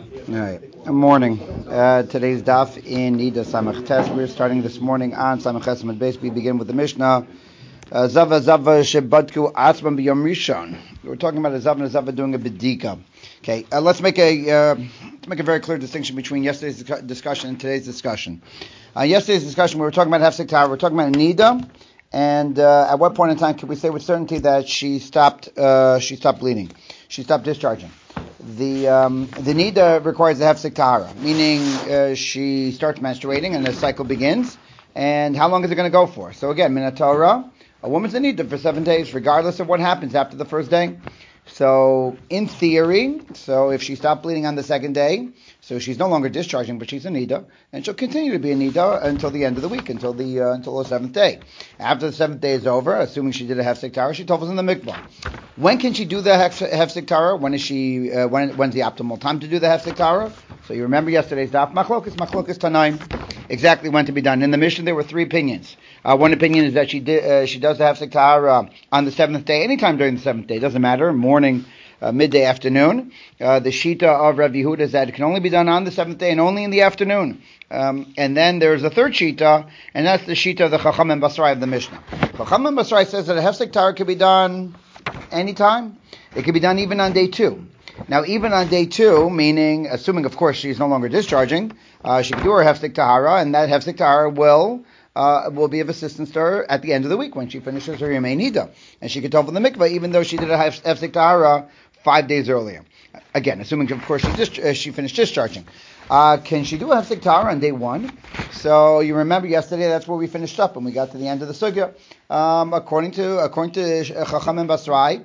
All right. Good morning. Today's daf in Nida Samach Tes. We're starting this morning on Samach Tes. Basically, begin with the Mishnah. Zava shebadku atzman b'yom rishon. We're talking about a zava doing a bedika. Okay. Let's make a very clear distinction between yesterday's discussion and today's discussion. Yesterday's discussion, we were talking about hefsek tahara. We're talking about Nida, and at what point in time can we say with certainty that she stopped bleeding, she stopped discharging? The nida requires a hefsek tahara, meaning she starts menstruating and the cycle begins. And how long is it going to go for? So again, min Torah, a woman's a nida for 7 days, regardless of what happens after the first day. So in theory, if she stopped bleeding on the second day, so she's no longer discharging, but she's a nida, and she'll continue to be a nida until the end of the week, until the seventh day. After the seventh day is over, assuming she did a hefsek tahara, she tovels in the mikvah. When can she do the hefsek tahara? When's the optimal time to do the hefsek tahara? So you remember yesterday's daf machlokas tanaim, exactly when to be done. In the Mishnah, there were three opinions. One opinion is that she does the hefsek tahara on the seventh day, anytime during the seventh day, doesn't matter, morning, midday, afternoon. The shita of Rav Yehuda is that it can only be done on the seventh day and only in the afternoon. And then there's a third shita, and that's the shita of the Chacham and Basrai of the Mishnah. Chacham and Basrai says that a hefsek tahara can be done anytime. It can be done even on day 2. Now, even on day 2, meaning, assuming, of course, she's no longer discharging, she can do her hefsek tahara, and that hefsek tahara will be of assistance to her at the end of the week when she finishes her Yemei Nida. And she can tovel the mikvah, even though she did a hefsek tahara 5 days earlier. Again, assuming, of course, she finished discharging. Can she do a hefsek tahara on day 1? So you remember yesterday, that's where we finished up when we got to the end of the sugya. According to Chacham and Basrai,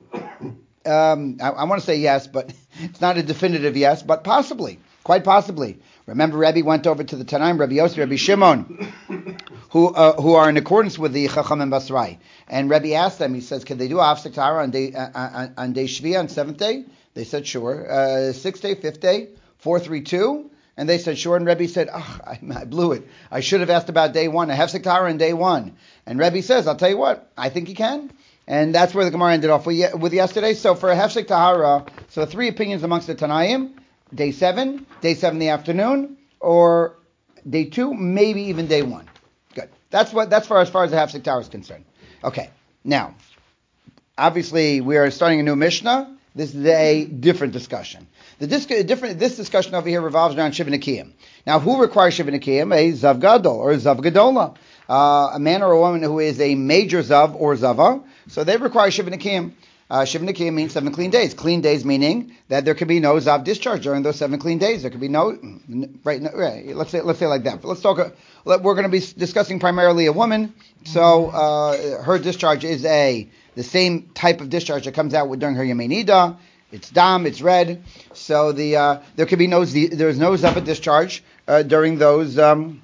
I want to say yes, but it's not a definitive yes, but possibly, quite possibly. Remember, Rebbe went over to the Tanaim, Rebbe Yossi, Rebbe Shimon, who are in accordance with the Chacham and Basrai. And Rebbe asked them, he says, can they do a hefsek tahara on day Shvi'ah, on 7th day? They said, sure. 6th day, 5th day, 4, 3, 2? And they said, sure. And Rebbe said, I blew it. I should have asked about day 1, a hefsek tahara on day 1. And Rebbe says, I'll tell you what, I think he can. And that's where the Gemara ended off with yesterday. So for a hefsek tahara, so 3 opinions amongst the Tanaim, day 7 in the afternoon, or day 2, maybe even day 1. Good. That's as far as the hefsek tahara is concerned. Okay. Now, obviously, we are starting a new Mishnah. This is a different discussion. This discussion over here revolves around Shiva Nekiyim. Now, who requires Shiva Nekiyim? A Zav Gadol or Zav Gadola. A man or a woman who is a major Zav or Zava, so they require Shiva Nekiyim. Shiva Nekiyim means 7 clean days. Clean days meaning that there could be no Zav discharge during those 7 clean days. There could be no, right, let's say like that. But let's talk, we're going to be discussing primarily a woman, so her discharge is the same type of discharge that comes out during her Yemei Nida. It's dam, it's red, so there could be there's no Zav discharge during those 7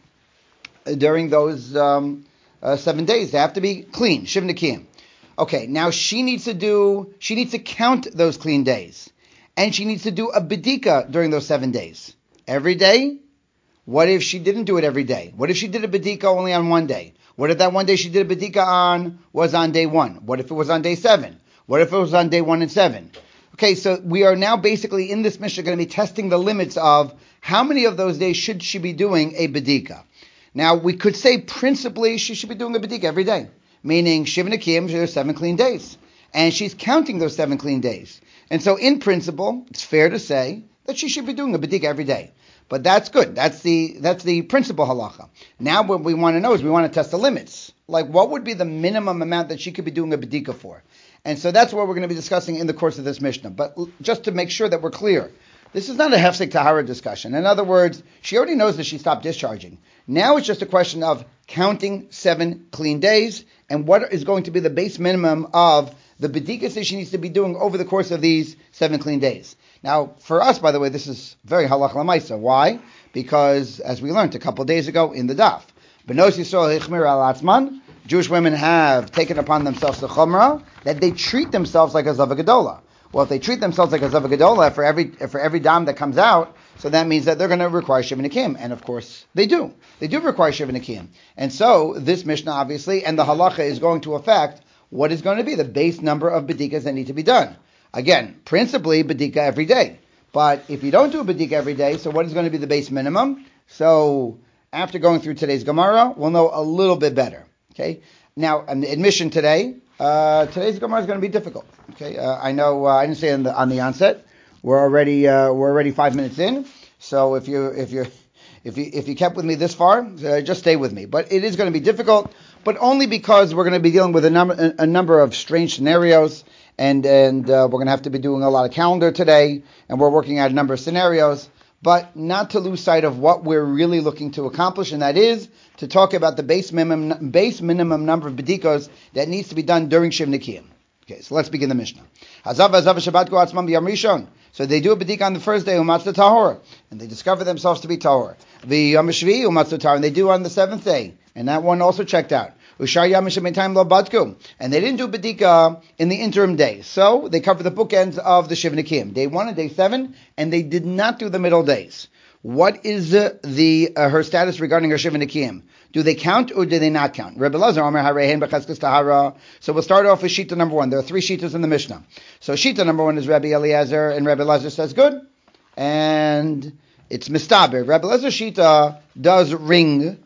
days. They have to be clean, Shiv Nekiyim. Okay, now she needs to count those clean days. And she needs to do a bedika during those 7 days. Every day? What if she didn't do it every day? What if she did a bedika only on one day? What if that one day she did a bedika was on day 1? What if it was on day 7? What if it was on day 1 and 7? Okay, so we are now basically in this Mishnah going to be testing the limits of how many of those days should she be doing a bedika. Now, we could say principally she should be doing a bedika every day, meaning Shiva Nekiyim, there's 7 clean days, and she's counting those 7 clean days. And so, in principle, it's fair to say that she should be doing a bedika every day. But that's good. That's the principal halacha. Now, what we want to know is we want to test the limits. Like, what would be the minimum amount that she could be doing a bedika for? And so that's what we're going to be discussing in the course of this Mishnah. But just to make sure that we're clear, this is not a hefsek tahara discussion. In other words, she already knows that she stopped discharging. Now it's just a question of counting 7 clean days and what is going to be the base minimum of the bedikas that she needs to be doing over the course of these 7 clean days. Now, for us, by the way, this is very halach lamaisa. Why? Because, as we learned a couple of days ago in the daf, Benos Yisrael hichmir al atzman, Jewish women have taken upon themselves the chumrah that they treat themselves like a Zava Gedola. Well, if they treat themselves like a Zava Gedola for every dam that comes out, so that means that they're going to require Shiva Nekiyim. And of course, they do. They do require Shiva Nekiyim. And so, this Mishnah, obviously, and the halacha is going to affect what is going to be the base number of bedikas that need to be done. Again, principally, bedika every day. But if you don't do a bedika every day, so what is going to be the base minimum? So after going through today's Gemara, we'll know a little bit better. Okay. Now, an admission today. Today's Gemara is going to be difficult. Okay. I know. I didn't say on the onset. We're already 5 minutes in. So if you kept with me this far, just stay with me. But it is going to be difficult, but only because we're going to be dealing with a number of strange scenarios, and we're going to have to be doing a lot of calendar today, and we're working out a number of scenarios, but not to lose sight of what we're really looking to accomplish, and that is to talk about the base minimum number of bedikos that needs to be done during Shiv Nikiyim. Okay, so let's begin the Mishnah. So they do a bedika on the first day, umatzah tahor, and they discover themselves to be tahor. The Yom Shvi umatzah tahor, and they do on the seventh day, and that one also checked out. Ushar Yom Shemitayim lo badku, and they didn't do bedika in the interim days, so they cover the bookends of the Shiv Nikiyim, day 1 and day 7, and they did not do the middle days. What is her status regarding her Shiv Nikiyim? Do they count or do they not count? Rebbe Elazar Omer Harehen b'chazkas tahara. So we'll start off with Shita number 1. There are 3 Shitas in the Mishnah. So Shita number 1 is Rebbe Eliezer, and Rebbe Elazar says good, and it's mistaber. Rebbe Elazar Shita does ring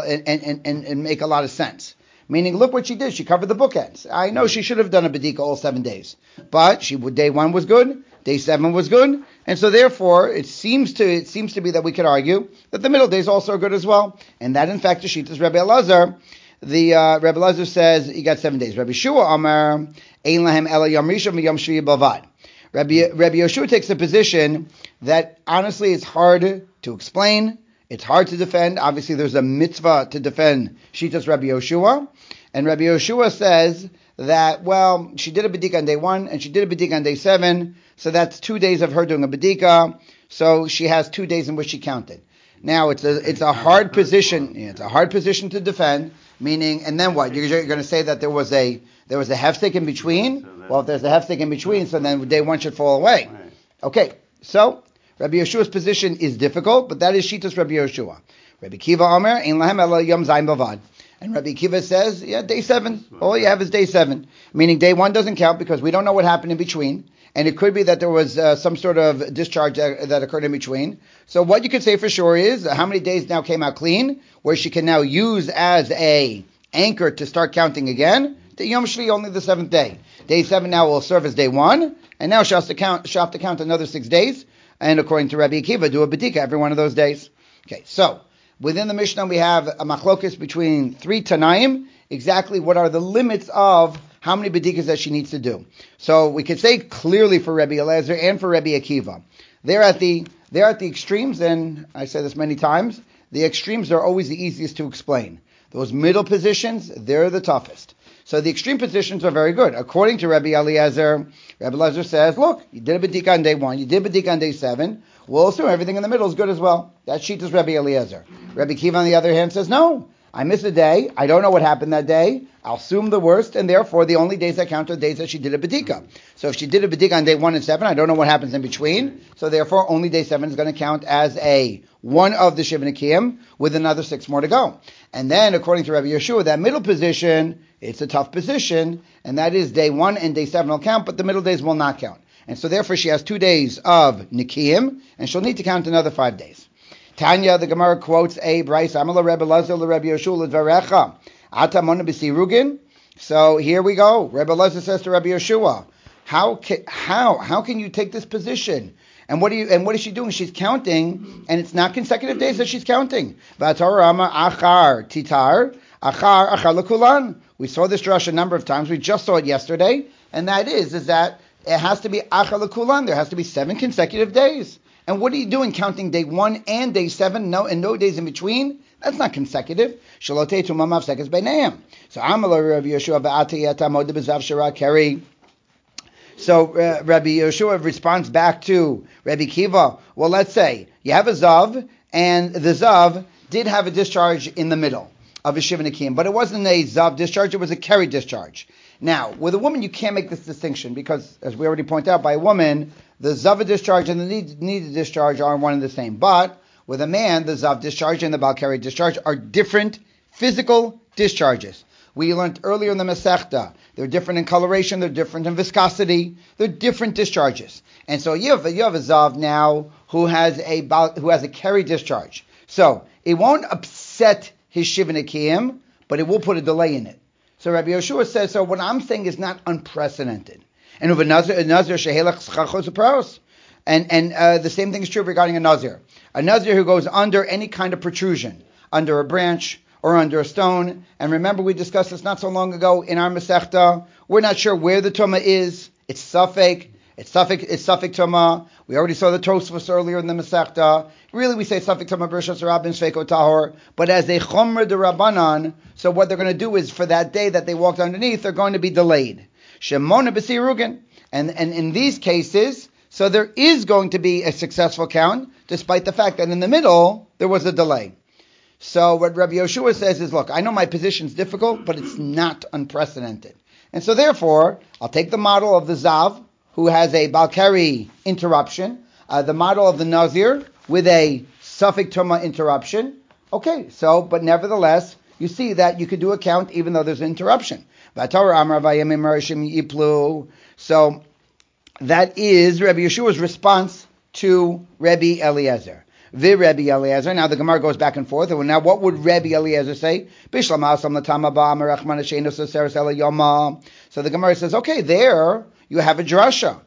and make a lot of sense. Meaning, look what she did. She covered the bookends. I know she should have done a bedika all 7 days, but day 1 was good, day 7 was good, and so therefore it seems to be that we could argue that the middle days also are good as well, and that in fact the Shita is Rebbe Elazar. The Rebbe Elazar says you got 7 days. Rabbi Shua Amar Ein Lahem Ela Yom Rishon v'Yom Shvi Bavad. Rabbi Yoshua takes the position that honestly it's hard to explain. It's hard to defend. Obviously, there's a mitzvah to defend Shitas Rabbi Yoshua. And Rabbi Yoshua says that, well, she did a bedika on day 1 and she did a bedika on day 7. So that's 2 days of her doing a bedika. So she has 2 days in which she counted. Now, it's a hard position. It's a hard position to defend. Meaning, and then what? You're going to say that there was a hefsek in between? Well, if there's a hefsek in between, so then day 1 should fall away. Okay, so Rabbi Yeshua's position is difficult, but that is Shitas Rabbi Yeshua. Rabbi Kiva Omer, Ein Lahem Ela Yom Zayin Bavad. And Rabbi Kiva says, yeah, day 7. All you have is day 7. Meaning day 1 doesn't count because we don't know what happened in between. And it could be that there was some sort of discharge that occurred in between. So what you could say for sure is how many days now came out clean, where she can now use as a anchor to start counting again. The Yom Shvi, only the 7th day. Day 7 now will serve as day 1. And now she'll have to count another 6 days. And according to Rabbi Akiva, do a bedika every one of those days. Okay, so within the Mishnah we have a machlokes between 3 Tanaim, exactly what are the limits of how many bedikas that she needs to do. So we could say clearly for Rabbi Eliezer and for Rabbi Akiva, they're at the extremes, and I say this many times, the extremes are always the easiest to explain. Those middle positions, they're the toughest. So the extreme positions are very good. According to Rabbi Eliezer, Rabbi Eliezer says, look, you did a bedika on day 1, you did a bedika on day 7, we'll assume everything in the middle is good as well. That sheet is Rabbi Eliezer. Rabbi Kiva, on the other hand, says, no, I missed a day, I don't know what happened that day, I'll assume the worst, and therefore the only days that count are days that she did a bedika. So if she did a bedika on day 1 and 7, I don't know what happens in between, so therefore only day 7 is going to count as a one of the Shiv Nikiyim, with another 6 more to go. And then, according to Rabbi Yeshua, that middle position, it's a tough position, and that is day 1 and day 7 will count, but the middle days will not count. And so therefore she has 2 days of Nikiyim, and she'll need to count another 5 days. Tanya, the Gemara quotes a Bryce, Amala Rebbe Elazar Rebbe Yeshua L'Dvarecha, Ata Mona B'Sirugin. So here we go. Rebbe Elazar says to Rabbi Yeshua, how can you take this position? And what is she doing? She's counting, and it's not consecutive days that she's counting. V'atarama achar titar, achar lekulan. We saw this drush a number of times. We just saw it yesterday, and that is that it has to be achar lekulan. There has to be 7 consecutive days. And what are you doing counting day 1 and day 7? No days in between? That's not consecutive. Shalotei tumamav sekas beinayim. So Amalei Rabbi Yeshua va'atiyata mod bezav shara keri. So Rabbi Yeshua responds back to Rabbi Kiva. Well, let's say you have a zav, and the zav did have a discharge in the middle of a Shiv Nikiyim, but it wasn't a zav discharge; it was a keri discharge. Now, with a woman, you can't make this distinction because, as we already pointed out, by a woman, the zav discharge and the needed discharge are one and the same. But with a man, the zav discharge and the bal keri discharge are different physical discharges. We learned earlier in the Masechta, they're different in coloration, they're different in viscosity, they're different discharges. And so you have a Zav now who has a carry discharge. So it won't upset his Shivanikim, but it will put a delay in it. So Rabbi Yoshua says, so what I'm saying is not unprecedented. And the same thing is true regarding a Nazir. A Nazir who goes under any kind of protrusion, under a branch or under a stone. And remember, we discussed this not so long ago in our Masechta. We're not sure where the Tumah is. It's Safek. It's Safek Tumah. We already saw the Tosfos earlier in the Masechta. Really, we say Safek Tumah Bershos Rabin Shveiko Tahor. But as a Chomer de Rabbanan, so what they're going to do is for that day that they walked underneath, they're going to be delayed. Shemona B'Sirugin. And in these cases, so there is going to be a successful count, despite the fact that in the middle, there was a delay. So what Rabbi Yoshua says is, look, I know my position's difficult, but it's not unprecedented. And so therefore, I'll take the model of the Zav, who has a Balkari interruption, the model of the Nazir with a Safek Tumah interruption. Okay, so, but nevertheless, you see that you could do a count even though there's an interruption. So that is Rabbi Yeshua's response to Rabbi Eliezer. Rabbi Eliezer. Now the Gemara goes back and forth. Now what would Rabbi Eliezer say? So the Gemara says, okay, there you have a drasha.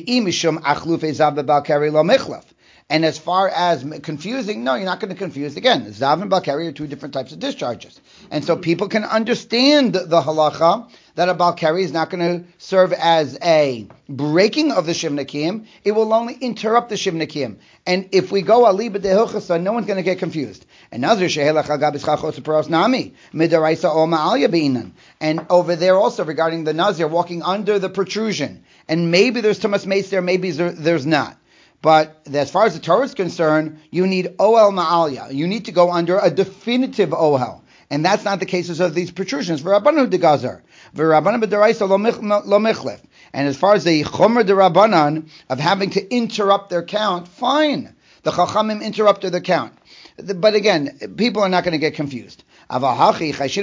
And as far as confusing, no, you're not going to confuse. Again, Zav and Balkari are two different types of discharges. And so people can understand the halacha that a Balkari is not going to serve as a breaking of the Shivnakim. It will only interrupt the Shivnakim. And if we go Ali b'dehilchasa, no one's going to get confused. And Nazir shehelach agab ischachos peros nami midaraisa o ma'alya beinan. And over there also regarding the Nazir walking under the protrusion. And maybe there's Tumas Meis there, maybe there's not. But as far as the Torah is concerned, you need Ohel Ma'alya. You need to go under a definitive Ohel. And that's not the cases of these protrusions. V'Rabbanu degazer. V'Rabbanu b'daraisa lo michlef. And as far as the Chomer de Rabbanan of having to interrupt their count, fine. The Chachamim interrupted their count. But again, people are not going to get confused. But over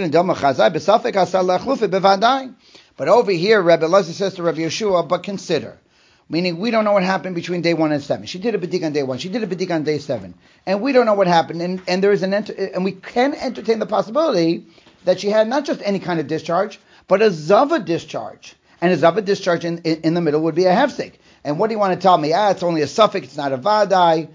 here, Rabbi Elazar says to Rabbi Yeshua, but consider. Meaning, we don't know what happened between day 1 and 7. She did a B'dik on day 1. She did a B'dik on day 7. And we don't know what happened. And there is and we can entertain the possibility that she had not just any kind of discharge, but a Zava discharge. And a Zava discharge in the middle would be a Hefsek. And what do you want to tell me? It's only a suffix, it's not a Vadai.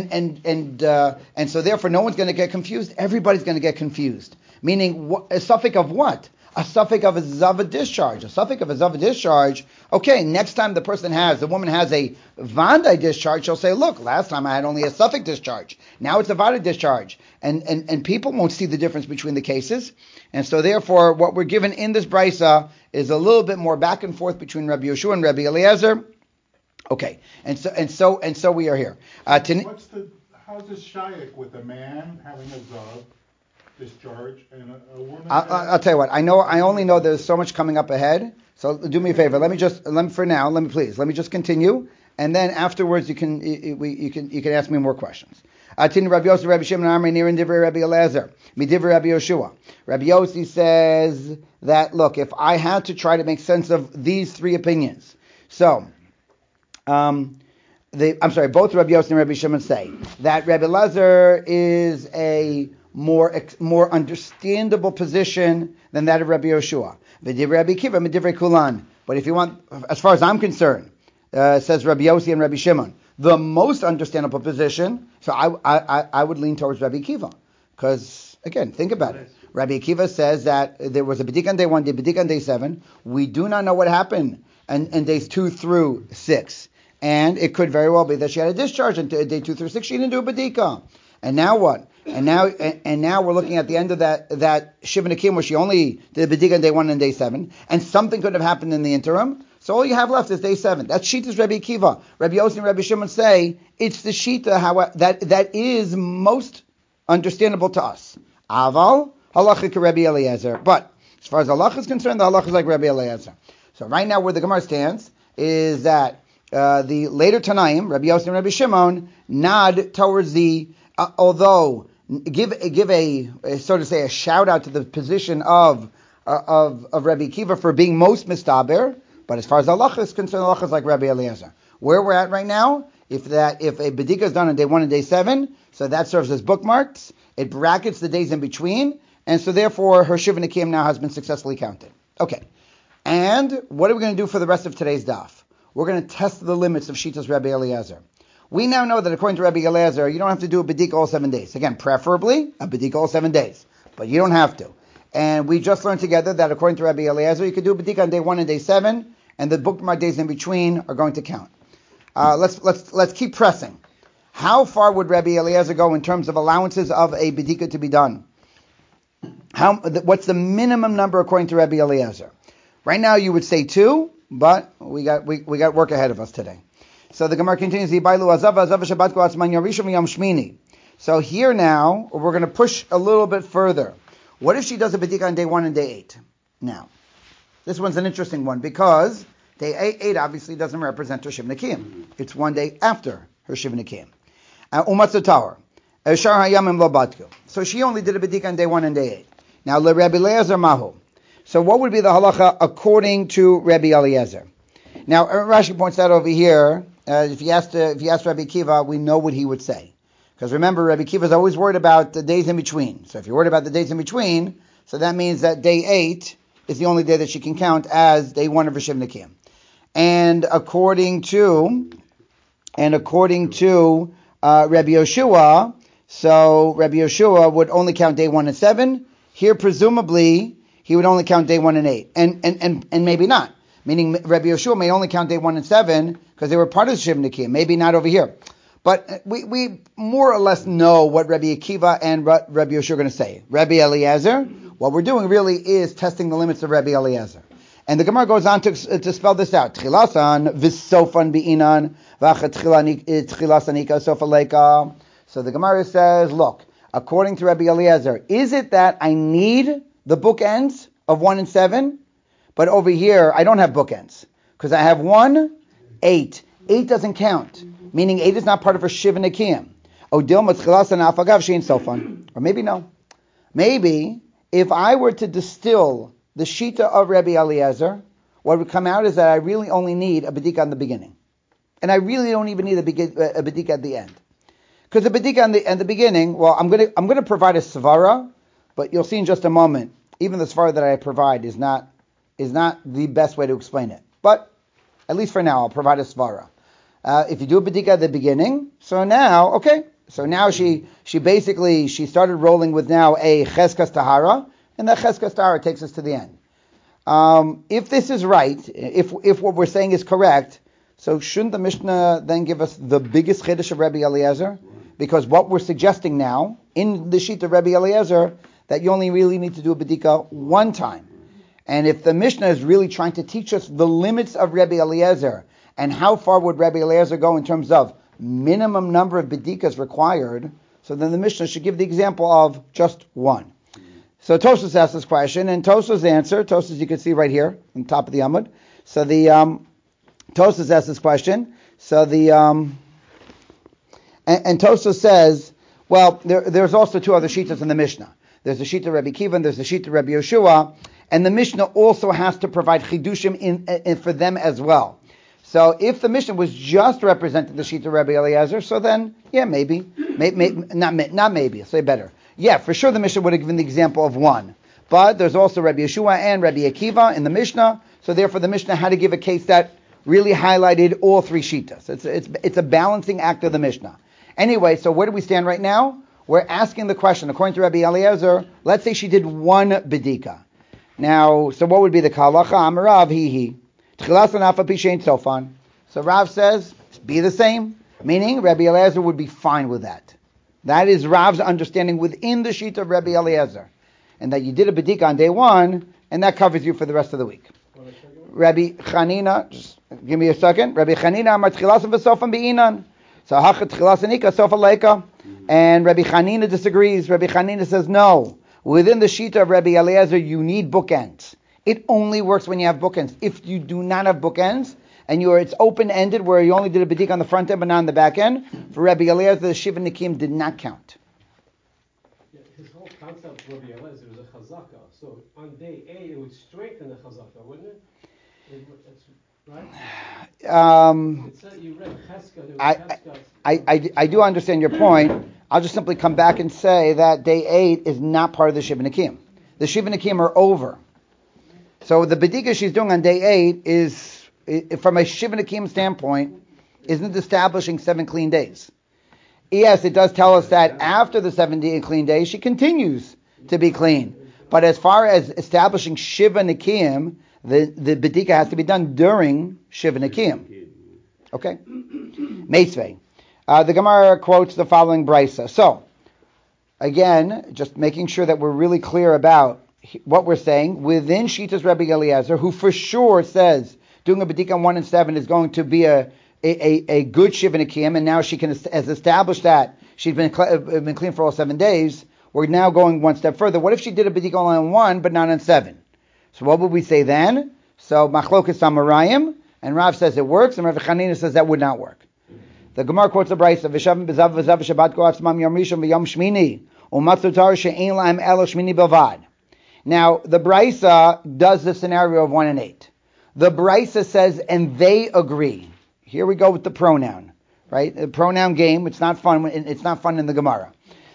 And so therefore no one's going to get confused. Everybody's going to get confused. Meaning, a suffix of what? A suffix of a Zava discharge. A suffix of a Zava discharge, okay, next time the woman has a Vandai discharge, she'll say, look, last time I had only a suffix discharge. Now it's a Vada discharge. And people won't see the difference between the cases. And so therefore, what we're given in this Brisa is a little bit more back and forth between Rabbi Yeshua and Rabbi Eliezer. Okay, and so we are here. How's this shaykh with a man having a Zav discharge and a woman? I'll tell you what. I only know there's so much coming up ahead. So do me a favor. Let me just continue, and then afterwards you can ask me more questions. Tin Rabbi Yossi, Rabbi Shimon, Amri Nir, and Divrei Rabbi Eliezer, Midivrei Rabbi Yoshua. Rabbi Yossi says that look, if I had to try to make sense of these three opinions, so. Both Rabbi Yossi and Rabbi Shimon say that Rabbi Elazar is a more understandable position than that of Rabbi Yoshua. V'divrei Rabbi Kiva, v'divrei Kulan. But if you want, as far as I'm concerned, says Rabbi Yossi and Rabbi Shimon, the most understandable position. So I would lean towards Rabbi Kiva, because again, think about it. Rabbi Kiva says that there was a B'dik on day 1, B'dik on day 7. We do not know what happened in days 2 through 6. And it could very well be that she had a discharge on day 2 through 6. She didn't do a B'dika. And now what? And now we're looking at the end of that Shiva Nakim where she only did a B'dika on day 1 and day 7. And something could have happened in the interim. So all you have left is day 7. That Shita's Rabbi Akiva. Rabbi Yossi and Rabbi Shimon say it's the Shita that is most understandable to us. Aval, halacha Rabbi Eliezer. But as far as halacha is concerned, the halacha is like Rabbi Eliezer. So right now where the Gemara stands is that the later Tanaim, Rabbi Yossi and Rabbi Shimon, nod towards although give a so to say a shout out to the position of of Rabbi Akiva for being most mistaber, but as far as halacha is concerned, halacha is like Rabbi Eliezer. Where we're at right now, if a bedika is done on day 1 and day 7, so that serves as bookmarks. It brackets the days in between, and so therefore her Shiva Nikim now has been successfully counted. Okay, and what are we going to do for the rest of today's daf? We're going to test the limits of Shitas Rabbi Eliezer. We now know that according to Rabbi Eliezer, you don't have to do a bedika all 7 days. Again, preferably a bedika all 7 days, but you don't have to. And we just learned together that according to Rabbi Eliezer, you could do a bedika on day 1 and day 7, and the bookmark days in between are going to count. Let's keep pressing. How far would Rabbi Eliezer go in terms of allowances of a bedika to be done? What's the minimum number according to Rabbi Eliezer? Right now you would say 2, but we got work ahead of us today. So the Gemara continues. So here now we're going to push a little bit further. What if she does a bedika on day 1 and day 8? Now, this one's an interesting one because day 8 obviously doesn't represent her Shiv Nikim. It's 1 day after her Shiv Nikim. So she only did a bedika on day 1 and day 8. Now, Rabbi Eliezer Mahu. So what would be the halacha according to Rabbi Eliezer? Now, Rashi points out over here, if you asked Rabbi Akiva, we know what he would say. Because remember, Rabbi Akiva is always worried about the days in between. So if you're worried about the days in between, so that means that day 8 is the only day that she can count as day 1 of her Shiv Nikim. And according to Rabbi Yoshua, so Rabbi Yoshua would only count day 1 and 7. Here, presumably, he would only count day 1 and 8, and maybe not. Meaning, Rabbi Yoshua may only count day 1 and 7 because they were part of the Shiv Nikim. Maybe not over here. But we more or less know what Rabbi Akiva and Rabbi Yoshua are going to say. Rabbi Eliezer, what we're doing really is testing the limits of Rabbi Eliezer. And the Gemara goes on to spell this out. Tchilasan v'sofan bi'inan v'achatchilasanika sofaleka. So the Gemara says, look, according to Rabbi Eliezer, is it that I need the bookends of 1 and 7? But over here, I don't have bookends. Because I have 1, 8. 8 doesn't count. Meaning 8 is not part of her Shiva Nikim. Or maybe no. Maybe if I were to distill the Shita of Rabbi Eliezer, what would come out is that I really only need a bedika in the beginning. And I really don't even need a bedika at the end. Because the bedika in the beginning, well, I'm going to provide a svara, but you'll see in just a moment, even the svara that I provide is not the best way to explain it. But at least for now, I'll provide a svara. If you do a bedika at the beginning, so now she started rolling with now a cheskas tahara, and that cheskas tahara takes us to the end. If this is right, if what we're saying is correct, so shouldn't the Mishnah then give us the biggest chiddush of Rabbi Eliezer? Because what we're suggesting now, in the sheet of Rabbi Eliezer, that you only really need to do a bedika 1 time. And if the Mishnah is really trying to teach us the limits of Rabbi Eliezer, and how far would Rabbi Eliezer go in terms of minimum number of bedikas required, so then the Mishnah should give the example of just 1. So Tosfos asked this question, and Tosfos' answer, Tosfos you can see right here on top of the Amud. So the Tosfos asked this question. So and Tosfos says, well, there's also 2 other shitas in the Mishnah. There's the shita Rabbi Akiva and there's the shita Rabbi Yoshua, and the Mishnah also has to provide chidushim in for them as well. So if the Mishnah was just representing the shita Rabbi Eliezer, so then maybe not maybe, I'll say better. Yeah, for sure the Mishnah would have given the example of 1. But there's also Rabbi Yeshua and Rabbi Akiva in the Mishnah, so therefore the Mishnah had to give a case that really highlighted all 3 shitas. It's a balancing act of the Mishnah. Anyway, so where do we stand right now? We're asking the question, according to Rabbi Eliezer, let's say she did 1 bedika. Now, so what would be the kalacha? Amarav hihi. So Rav says, be the same. Meaning, Rabbi Eliezer would be fine with that. That is Rav's understanding within the sheet of Rabbi Eliezer. And that you did a bedika on day 1, and that covers you for the rest of the week. Rabbi Chanina, just give me a second. Rabbi Chanina amar tchilasan v'sofan be'inan. So hachat tchilasanika sofa leika. And Rabbi Chanina disagrees. Rabbi Chanina says, no. Within the sheet of Rabbi Eliezer, you need bookends. It only works when you have bookends. If you do not have bookends, and it's open-ended, where you only did a bedika on the front end but not on the back end, for Rabbi Eliezer, the Shiva Nikim did not count. His whole concept of Rabbi Eliezer was a chazaka. So on day 8, it would strengthen the chazaka, wouldn't it? That's right. It said you read Cheska. I do understand your point. I'll just simply come back and say that day 8 is not part of the Shiva Nakim. The Shiva Nakim are over. So the Bedika she's doing on day 8 is, from a Shiva Nakim standpoint, isn't establishing 7 clean days. Yes, it does tell us that after the 7 clean days, she continues to be clean. But as far as establishing Shiva Nakim, the Bedika has to be done during Shiva Nakim. Okay? Meisvei. The Gemara quotes the following brisa. So, again, just making sure that we're really clear about what we're saying. Within Shitas Rabbi Eliezer, who for sure says doing a Bedika on 1 and 7 is going to be a good Shiva Nakim, and now she has established that she's been clean for all 7 days. We're now going one step further. What if she did a Bedika only on 1 but not on 7? So what would we say then? So Machlokas Amarayim, and Rav says it works, and Rav Chanina says that would not work. The Gemara quotes the brayso: "V'shavim b'zav v'zav Shabbat ko atzmam yom rishon v'yom shmini u'matzu tar she'ein lahem elo shmini belvad." Now the brayso does the scenario of 1 and 8. The brayso says, and they agree. Here we go with the pronoun, right? The pronoun game. It's not fun. It's not fun in the Gemara.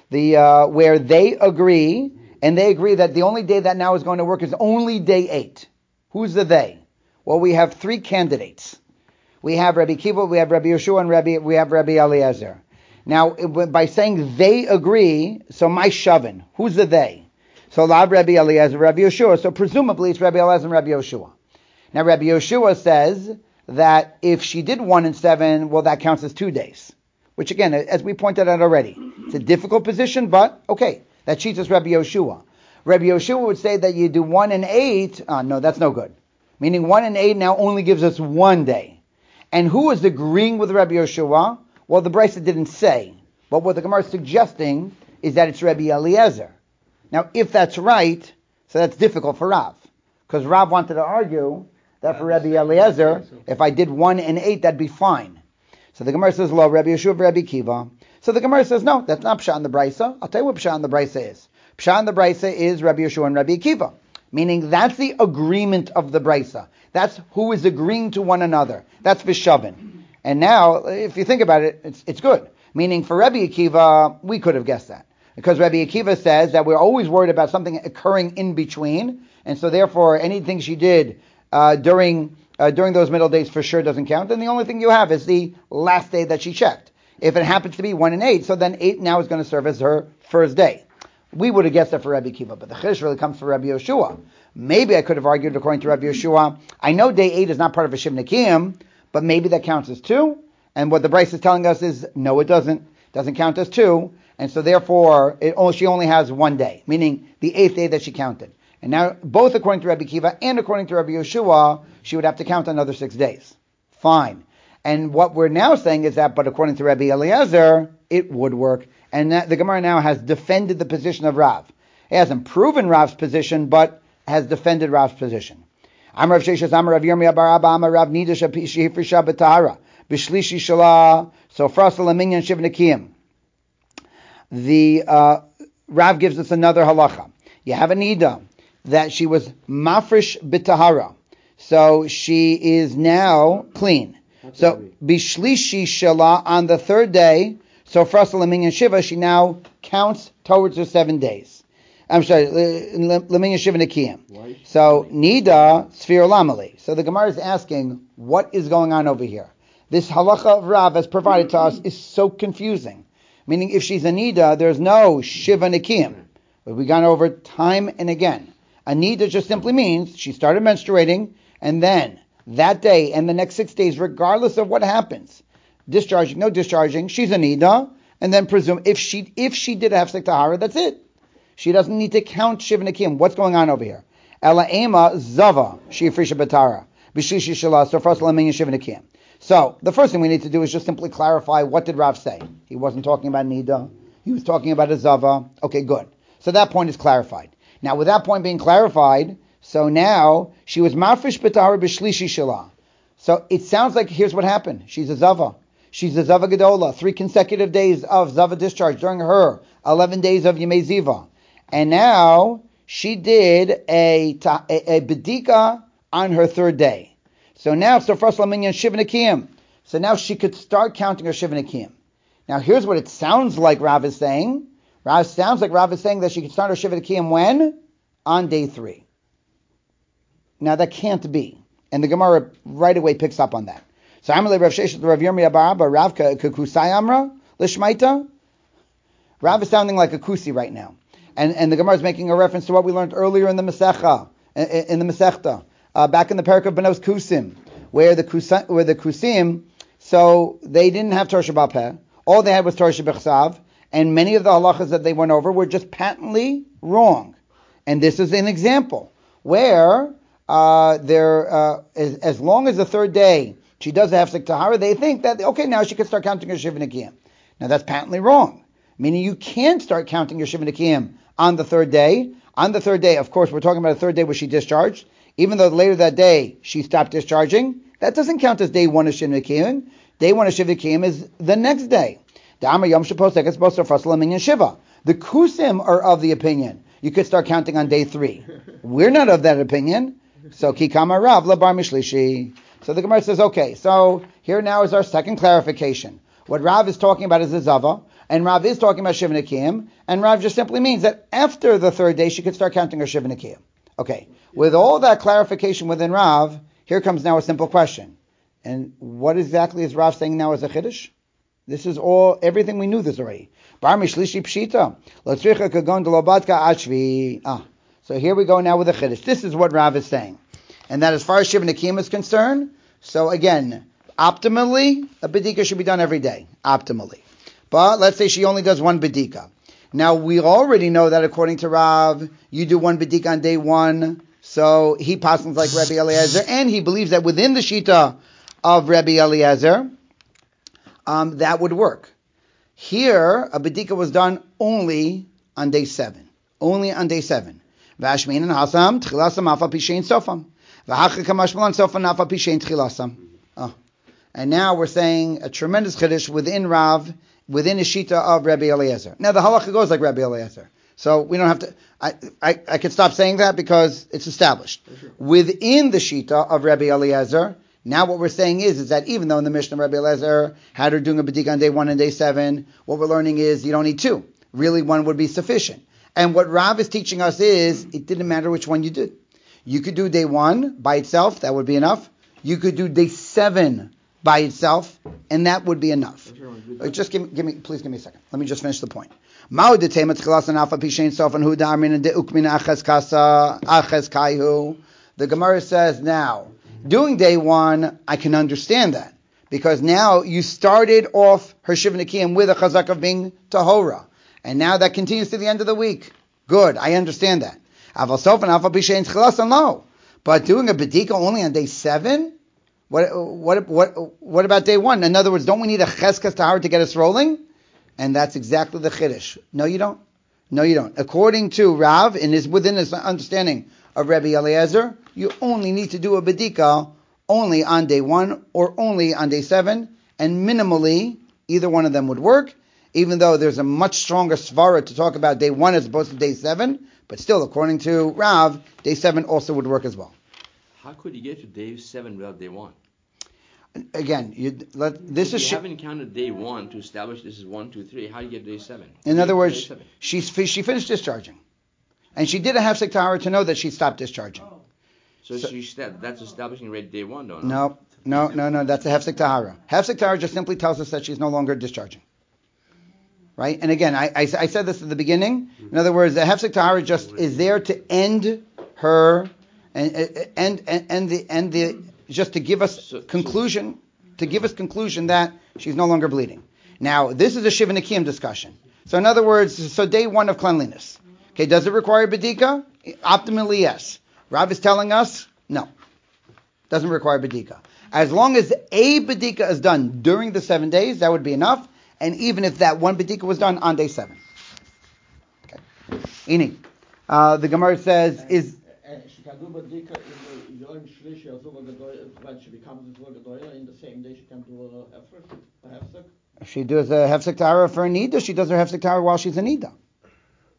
Where they agree, and they agree that the only day that now is going to work is only day 8. Who's the they? Well, we have 3 candidates. We have Rabbi Kiva, we have Rabbi Yeshua, and we have Rabbi Eliezer. Now, by saying they agree, so my shavin, who's the they? So Lav Rabbi Eliezer, Rabbi Yeshua. So presumably it's Rabbi Eliezer and Rabbi Yeshua. Now Rabbi Yeshua says that if she did 1 and 7, well, that counts as 2 days. Which again, as we pointed out already, it's a difficult position, but okay, that cheats us Rabbi Yeshua. Rabbi Yeshua would say that you do 1 and 8, no, that's no good. Meaning 1 and 8 now only gives us 1 day. And who is agreeing with Rabbi Yeshua? Well, the Brisa didn't say. But what the Gemara is suggesting is that it's Rabbi Eliezer. Now, if that's right, so that's difficult for Rav. Because Rav wanted to argue that for Rabbi Eliezer, if I did 1 and 8, that'd be fine. So the Gemara says, lo, Rabbi Yeshua, Rabbi Kiva. So the Gemara says, no, that's not Pshat in the Brisa. I'll tell you what Pshat in the Brisa is. Pshat in the Brisa is Rabbi Yeshua and Rabbi Kiva. Meaning that's the agreement of the Brisa. That's who is agreeing to one another. That's Vishavin. And now, if you think about it, it's good. Meaning for Rabbi Akiva, we could have guessed that. Because Rabbi Akiva says that we're always worried about something occurring in between. And so therefore, anything she did during those middle days for sure doesn't count. And the only thing you have is the last day that she checked. If it happens to be 1 and 8, so then 8 now is going to serve as her first day. We would have guessed that for Rabbi Akiva, but the Chiddush really comes for Rabbi Yeshua. Maybe I could have argued according to Rabbi Yeshua. I know day 8 is not part of a Shiv Nakim, but maybe that counts as 2. And what the Bryce is telling us is, no, it doesn't. Doesn't count as 2. And so therefore, she only has 1 day, meaning the 8th day that she counted. And now, both according to Rabbi Akiva and according to Rabbi Yeshua, she would have to count another 6 days. Fine. And what we're now saying is that, but according to Rabbi Eliezer, it would work. And that the Gemara now has defended the position of Rav. It hasn't proven Rav's position, but has defended Rav's position. Amar Rav Sheshas, Amar Rav Yirmiyah bar Abba, Amar Rav Nida shehifrisha b'tahara, b'shlishi shala, sofrasa leminyan shiv nekiyim. The Rav gives us another halacha. You have a Nida that she was mafresh b'tahara, so she is now clean. So b'shlishi shala, on the 3rd day, so frasa leminyan shiva, she now counts towards her 7 days. I'm sorry, leminyan shiva nekiyim. So nida sfir lamali. So the Gemara is asking, what is going on over here? This halacha of Rav as provided to us is so confusing. Meaning, if she's a nida, there's no shiva nekiyim. We've gone over time and again. A nida just simply means she started menstruating, and then that day and the next 6 days, regardless of what happens, discharging, no discharging, she's a nida, and then presume if she did have Hefsek Tahara, that's it. She doesn't need to count Shiv Nakim. What's going on over here? Ela Ema Zava Shifrisha Batara Bishishi Shala Sofras Lamin Shiv Nakim. So the first thing we need to do is just simply clarify, what did Rav say? He wasn't talking about nida. He was talking about a Zava. Okay, good. So that point is clarified. Now, with that point being clarified, so now she was Mafresh Batara Bishlishi Shala. So it sounds like here's what happened. She's a Zava. She's a Zava Gedola, 3 consecutive days of Zava discharge during her 11 days of Yemei Ziva. and now she did a bedika on her third day. So now, so first Laminyan Shivnakiyim. So now she could start counting her Shivnakiyim. Now here's what it sounds like Rav is saying. Sounds like Rav is saying that she could start her Shivnakiyim when? On day 3. Now that can't be. And the Gemara right away picks up on that. So Amalei Rav Sheshet Rav Yirmiyah Bar Abba Rav Kusai Amra Lishmaita. Rav is sounding like a kusi right now. And the Gemara is making a reference to what we learned earlier in the Masechta, back in the Parak of Benos Kusim, where the Kusim, so they didn't have Torah Sheba'al Peh. All they had was Torah Shebechsav, and many of the halachas that they went over were just patently wrong. And this is an example where as long as the third day she does the Hefsek Tahara, they think that, okay, now she can start counting her Shivnakiyim. Now that's patently wrong. Meaning you can't start counting your Shivnakiyim on the third day. On the third day, of course, we're talking about a third day where she discharged. Even though later that day she stopped discharging, that doesn't count as day 1 of Shivnakiyim. Day 1 of Shivnakiyim is the next day. The Amar Yom Shapos it's supposed to Fasalam Shiva. The Kusim are of the opinion you could start counting on day 3. We're not of that opinion. So Kikama Rav Labar Mishlishi. So the Gemara says, okay, so here now is our second clarification. What Rav is talking about is the Zava, and Rav is talking about Shivnakiyim, and Rav just simply means that after the third day she could start counting her Shivnakiyim. Okay, with all that clarification within Rav, here comes now a simple question. And what exactly is Rav saying now as a Chiddush? This is everything we knew this already. Bar Mishlishi Pshita. Lotzricha Kagon Delobatka Achvi. So here we go now with the Chiddush. This is what Rav is saying. And that as far as Shivnakiyim is concerned, so again, optimally, a bedika should be done every day. Optimally. But let's say she only does one bedika. Now we already know that according to Rav, you do one bedika on day 1. So he passes like Rabbi Eliezer, and he believes that within the shita of Rabbi Eliezer, that would work. Here, a bedika was done only on day 7. Only on day 7. Vashmin and Hasam, Tchilasam, Afa Pishain Sofam. Vahachikamash Sofa Nafa Pishain Tchilasam. And now we're saying a tremendous chiddush within Rav, within the shita of Rabbi Eliezer. Now the halacha goes like Rabbi Eliezer, so we don't have to. I could stop saying that because it's established within the shita of Rabbi Eliezer. Now what we're saying is that even though in the Mishnah Rabbi Eliezer had her doing a bedika on day 1 and day 7, what we're learning is you don't need 2. Really, 1 would be sufficient. And what Rav is teaching us is it didn't matter which one you did. You could do day 1 by itself, that would be enough. You could do day 7 by itself, and that would be enough. Just please give me a second. Let me just finish the point. The Gemara says now, doing day 1, I can understand that. Because now you started off her Shivnakiyim with a chazak of being tahora. And now that continues to the end of the week. Good, I understand that. But doing a bedika only on day 7? What about day 1? In other words, don't we need a cheskas tahara to get us rolling? And that's exactly the chiddush. No, you don't. No, you don't. According to Rav, within his understanding of Rabbi Eliezer, you only need to do a bedika only on day 1 or only on day 7, and minimally, either one of them would work, even though there's a much stronger svara to talk about day 1 as opposed to day 7, but still, according to Rav, day 7 also would work as well. How could you get to day 7 without day 1? Again, you haven't counted day 1 to establish this is 1, 2, 3. How do you get to day 7? In other words, she finished discharging, and she did a hefsek tahara to know that she stopped discharging. So that's establishing right day 1, don't No. That's a hefsek tahara. Hefsek tahara just simply tells us that she's no longer discharging. Right? And again, I said this at the beginning. In other words, the hefsek tahara just is there to end her and just to give us conclusion that she's no longer bleeding. Now, this is a Shivnakiyim discussion. So in other words, so day 1 of cleanliness. Okay, does it require bedika? Optimally, yes. Rav is telling us, no. Doesn't require bedika. As long as a bedika is done during the 7 days, that would be enough. And even if that one bedika was done on day 7. Okay. Ini. The Gemara says, she can do bedika in the Yom Shlishi when she becomes Zogadoya in the same day she can do a hefsek? She does a hefsek tahara for a nida. She does her hefsek tahara while she's a nida.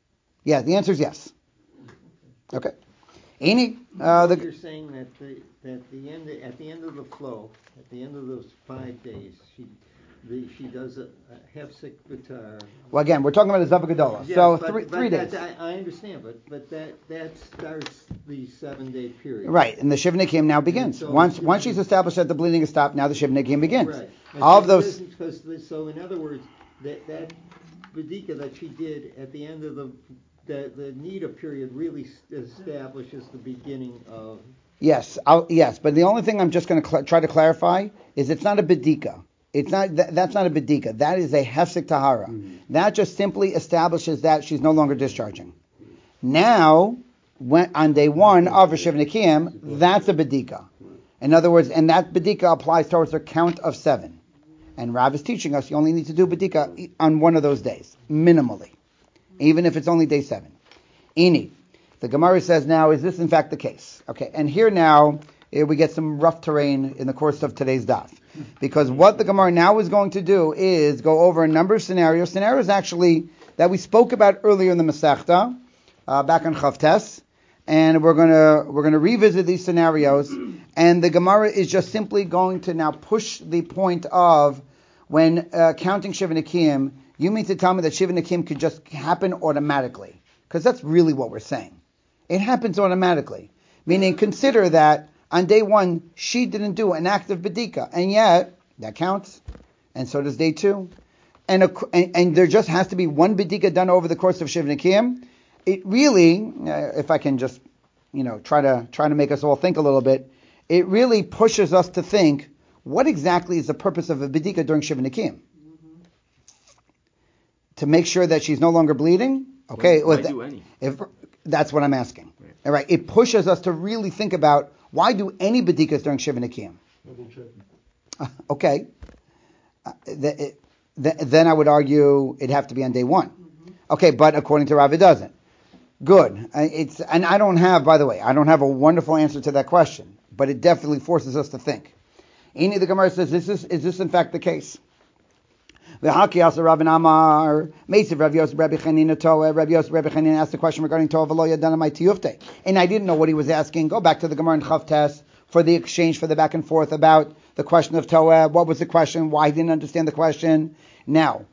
Yeah, the answer is yes. Okay. Any You're saying that at the end of the flow, at the end of those 5 days, she does a hefsek b'tar. Well, again, we're talking about a Zava Gedola. Yes, So but 3 days. I understand, but that starts the 7-day period. Right, and the Shiv Nikim now begins. So Once she's established that the bleeding is stopped, now the Shiv Nikim begins. Right. All of those. So in other words, that Badika that she did at the end of the Nida period really establishes the beginning of. Yes, yes, but the only thing I'm just going to try to clarify is it's not a bedika. It's not that's not a bedika. That is a hefsek tahara. That just simply establishes that she's no longer discharging. Now, on day 1 of a Shiv Nikim, that's a bedika. In other words, and that bedika applies towards her count of 7. And Rav is teaching us you only need to do bedika on one of those days, minimally, even if it's only day 7. Ini. The Gemara says now, is this in fact the case? Okay, and here now we get some rough terrain in the course of today's daf. Because what the Gemara now is going to do is go over a number of scenarios actually that we spoke about earlier in the Masechta, back on Chavtes, and we're gonna revisit these scenarios, and the Gemara is just simply going to now push the point of when counting Shiva Nikim, you mean to tell me that Shiva Nikim could just happen automatically? Because that's really what we're saying. It happens automatically. Meaning, consider that on day 1, she didn't do an act of bedika, and yet, that counts, and so does day 2. And there just has to be one bedika done over the course of Shiv Nikim. It really, if I can just, try to make us all think a little bit, it really pushes us to think, what exactly is the purpose of a bedika during Shiv Nikim? To make sure that she's no longer bleeding? Okay, why do any? If that's what I'm asking. Right. All right, it pushes us to really think about why do any bedikas during Shiva Nikim? Double checking. Okay, then I would argue it'd have to be on day 1. Okay, but according to Rav, it doesn't. Good. And I don't have a wonderful answer to that question, but it definitely forces us to think. Any of the Gemara says, is this in fact the case? V'haki also Rabbi Amar, Meisiv Rabbi Yosef Rabbi Chanina Toa. Rabbi Yosef Rabbi Chanina asked the question regarding Toa V'lo Yadana Mai Tiyufte, and I didn't know what he was asking. Go back to the Gemara in Chavtes for the exchange, for the back and forth about the question of Toa. What was the question? Why he didn't understand the question? Now,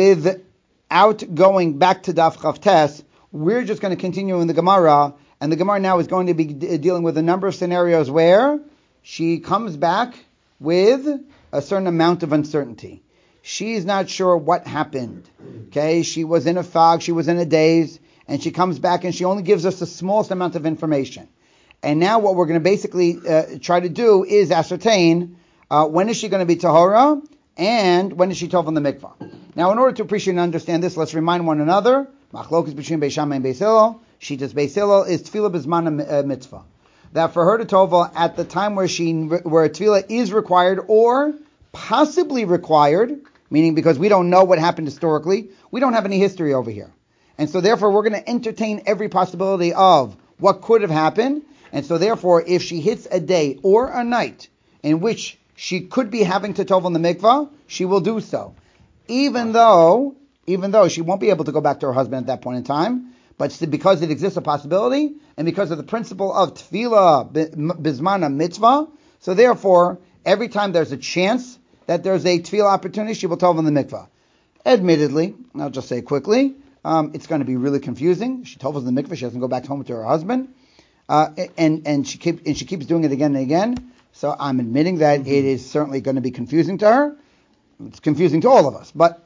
without going back to Daf Chavtes, we're just going to continue in the Gemara, and the Gemara now is going to be dealing with a number of scenarios where she comes back with a certain amount of uncertainty. She's not sure what happened. Okay, she was in a fog, she was in a daze, and she comes back and she only gives us the smallest amount of information. And now what we're going to basically try to do is ascertain when is she going to be Tahora and when is she Tov on the mikvah. Now, in order to appreciate and understand this, let's remind one another, Machlokes between Beis Shammai and Beis Hillel, Shitas Beis Hillel is Tefillah B'zman mitzvah. That for her to Tova at the time where Tefillah is required or possibly required, meaning because we don't know what happened historically, we don't have any history over here. And so therefore we're going to entertain every possibility of what could have happened. And so therefore if she hits a day or a night in which she could be having to Tov on the mikvah, she will do so. Even though she won't be able to go back to her husband at that point in time, but because it exists a possibility, and because of the principle of Tefillah Bizmana Mitzvah, so therefore every time there's a chance that there's a tefillah opportunity, she will tov on the mikvah. Admittedly, I'll just say quickly, it's going to be really confusing. She tovas in the mikvah, she doesn't go back home to her husband, and she keeps doing it again and again. So I'm admitting that it is certainly going to be confusing to her. It's confusing to all of us, but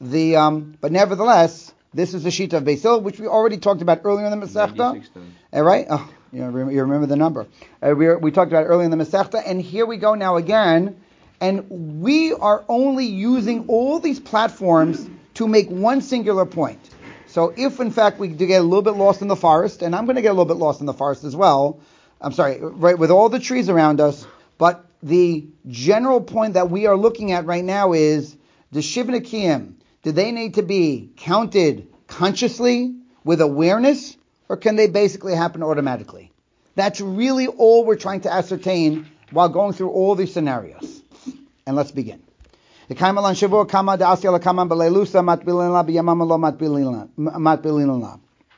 nevertheless, this is the sheet of Beis Hillel, which we already talked about earlier in the Masechta. All right, you remember the number. We talked about it earlier in the Masechta, and here we go now again. And we are only using all these platforms to make one singular point. So if, in fact, we do get a little bit lost in the forest, and I'm going to get a little bit lost in the forest as well, right, with all the trees around us, but the general point that we are looking at right now is, the Shiv Nikim, do they need to be counted consciously, with awareness, or can they basically happen automatically? That's really all we're trying to ascertain while going through all these scenarios. And let's begin. The Kaimalan Shavur Kama Da'asya Kama Belelusa Matbilina Biyamama Lo Matbilina.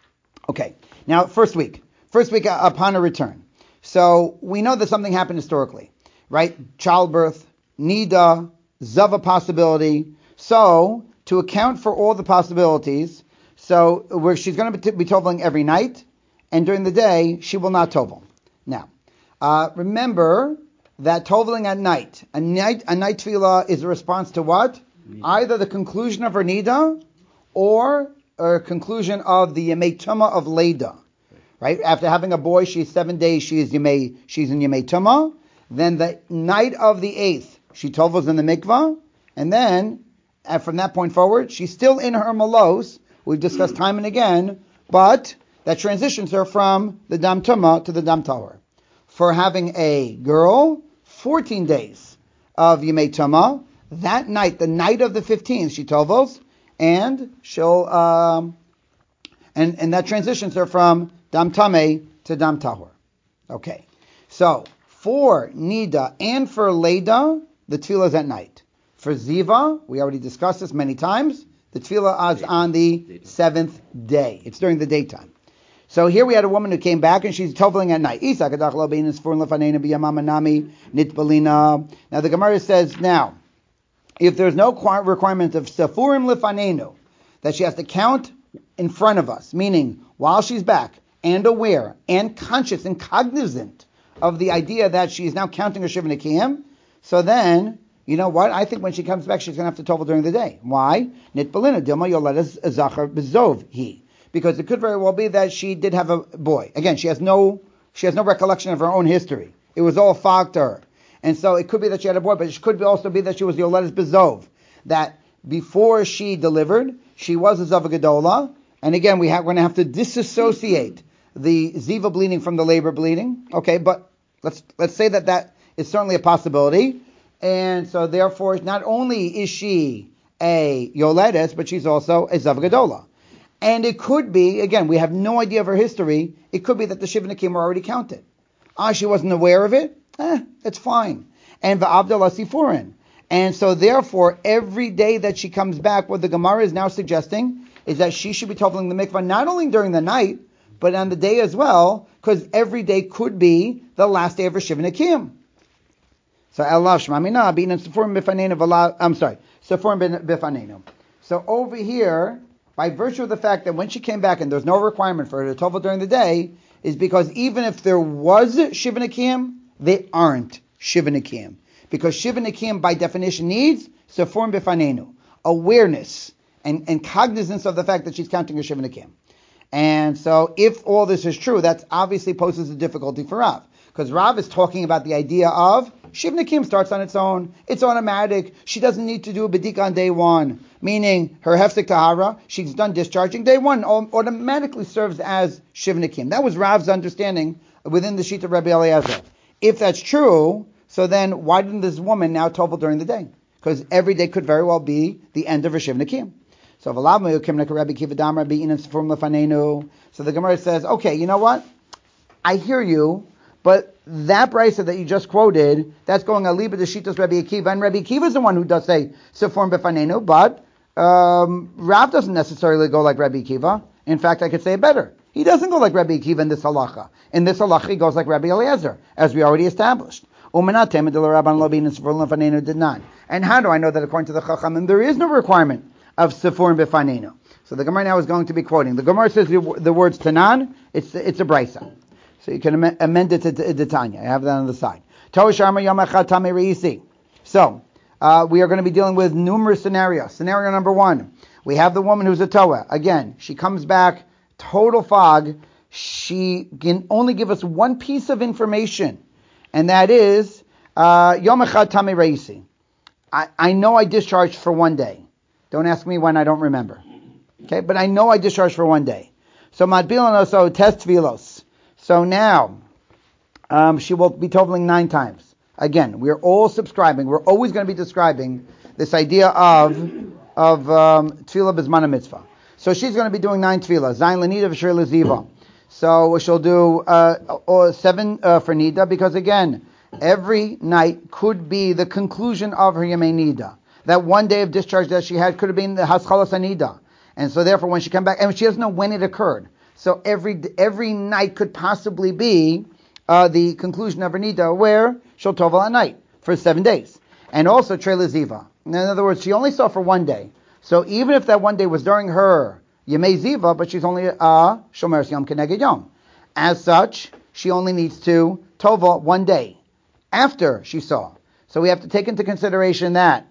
Okay. Now, first week upon her return. So we know that something happened historically, right? Childbirth, nida, zava possibility. So to account for all the possibilities, so where she's going to be toveling every night, and during the day she will not tovel. Now, remember that toveling at night, a night tefillah is a response to what? Either the conclusion of her nida or a conclusion of the yemei tumah of Leda. Right? After having a boy, she's 7 days, she's in yemei tumah. Then the night of the 8th, she tovels in the mikvah. And then, from that point forward, she's still in her malos. We've discussed time and again, but that transitions her from the dam tumah to the dam tahor. For having a girl, 14 days of yemei tumah. That night, the night of the 15th, she tovels, and she'll and that transitions her from dam tameh to dam tahor. Okay, so for nida and for leda, the tefillah is at night. For ziva, we already discussed this many times. The tefillah is on the 7th day. It's during the daytime. So here we had a woman who came back and she's toveling at night. Now the Gemara says, now, if there's no requirement of sefurim lefanenu, that she has to count in front of us, meaning while she's back and aware and conscious and cognizant of the idea that she is now counting her shiva nekiyim, so then, you know what? I think when she comes back, she's going to have to tovel during the day. Why? Nitbalina dilma yoledas zachar bezov he. Because it could very well be that she did have a boy. Again, she has no recollection of her own history. It was all fog to her. And so it could be that she had a boy, but it could also be that she was yoledas bezov. That before she delivered, she was a zava gedola. And again, we're going to have to disassociate the ziva bleeding from the labor bleeding. Okay, but let's say that is certainly a possibility. And so therefore, not only is she a yoledes, but she's also a zava gedola. And it could be, again, we have no idea of her history, it could be that the shiva nekim were already counted. She wasn't aware of it, it's fine. And va'abdallah sifurin. And so therefore, every day that she comes back, what the Gemara is now suggesting is that she should be toveling the mikvah not only during the night, but on the day as well, because every day could be the last day of her shiva nekim. So Allah shmamina bin sefurim bifanenu. I'm sorry, sefurim bifanenu. So over here, by virtue of the fact that when she came back and there's no requirement for her to tovel during the day, is because even if there was shiva nekiyim, they aren't shiva nekiyim. Because shiva nekiyim by definition needs sefurim bifanenu, awareness and cognizance of the fact that she's counting her shiva nekiyim. And so if all this is true, that obviously poses a difficulty for Rav. Because Rav is talking about the idea of shiva nekiyim starts on its own. It's automatic. She doesn't need to do a bedika on day one. Meaning her hefsek tahara, she's done discharging. Day one automatically serves as shiva nekiyim. That was Rav's understanding within the sheet of Rabbi Eliezer. If that's true, so then why didn't this woman now tovel during the day? Because every day could very well be the end of her shiva nekiyim. So the Gemara says, okay, you know what? I hear you, but that brisa that you just quoted, that's going aliba de shitas Rabbi Akiva, and Rabbi Akiva is the one who does say sefurim befanenu, but Rav doesn't necessarily go like Rabbi Akiva. In fact, I could say it better. He doesn't go like Rabbi Akiva in this halacha. In this halacha, he goes like Rabbi Eliezer, as we already established. And how do I know that according to the Chachamim, there is no requirement of sefurim befanenu? So the Gemara now is going to be quoting. The Gemara says the words tanan, it's a brisa. So you can amend it to Tanya. I have that on the side. So, we are going to be dealing with numerous scenarios. Scenario number 1. We have the woman who's a toa. Again, she comes back, total fog. She can only give us one piece of information. And that is, Yom Echad Tamei Reisi. I know I discharged for 1 day. Don't ask me when, I don't remember. Okay, but I know I discharged for 1 day. So, Madbilan also test vilos. So now, she will be toveling 9 times. Again, we're all subscribing. We're always going to be describing this idea of tefillah b'zman mitzvah. So she's going to be doing 9 tefillah. Zayin l'nida v'shir l'ziva. So she'll do 7 for nida, because again, every night could be the conclusion of her yemei nida. That 1 day of discharge that she had could have been the haschalas nida. And so therefore when she comes back, and she doesn't know when it occurred. So every night could possibly be the conclusion of her nida, where she'll tovel at night for 7 days. And also Trela Ziva. In other words, she only saw for 1 day. So even if that 1 day was during her Yemei Ziva, but she's only Shomer Yom Keneged Yom. As such, she only needs to tovel 1 day after she saw. So we have to take into consideration that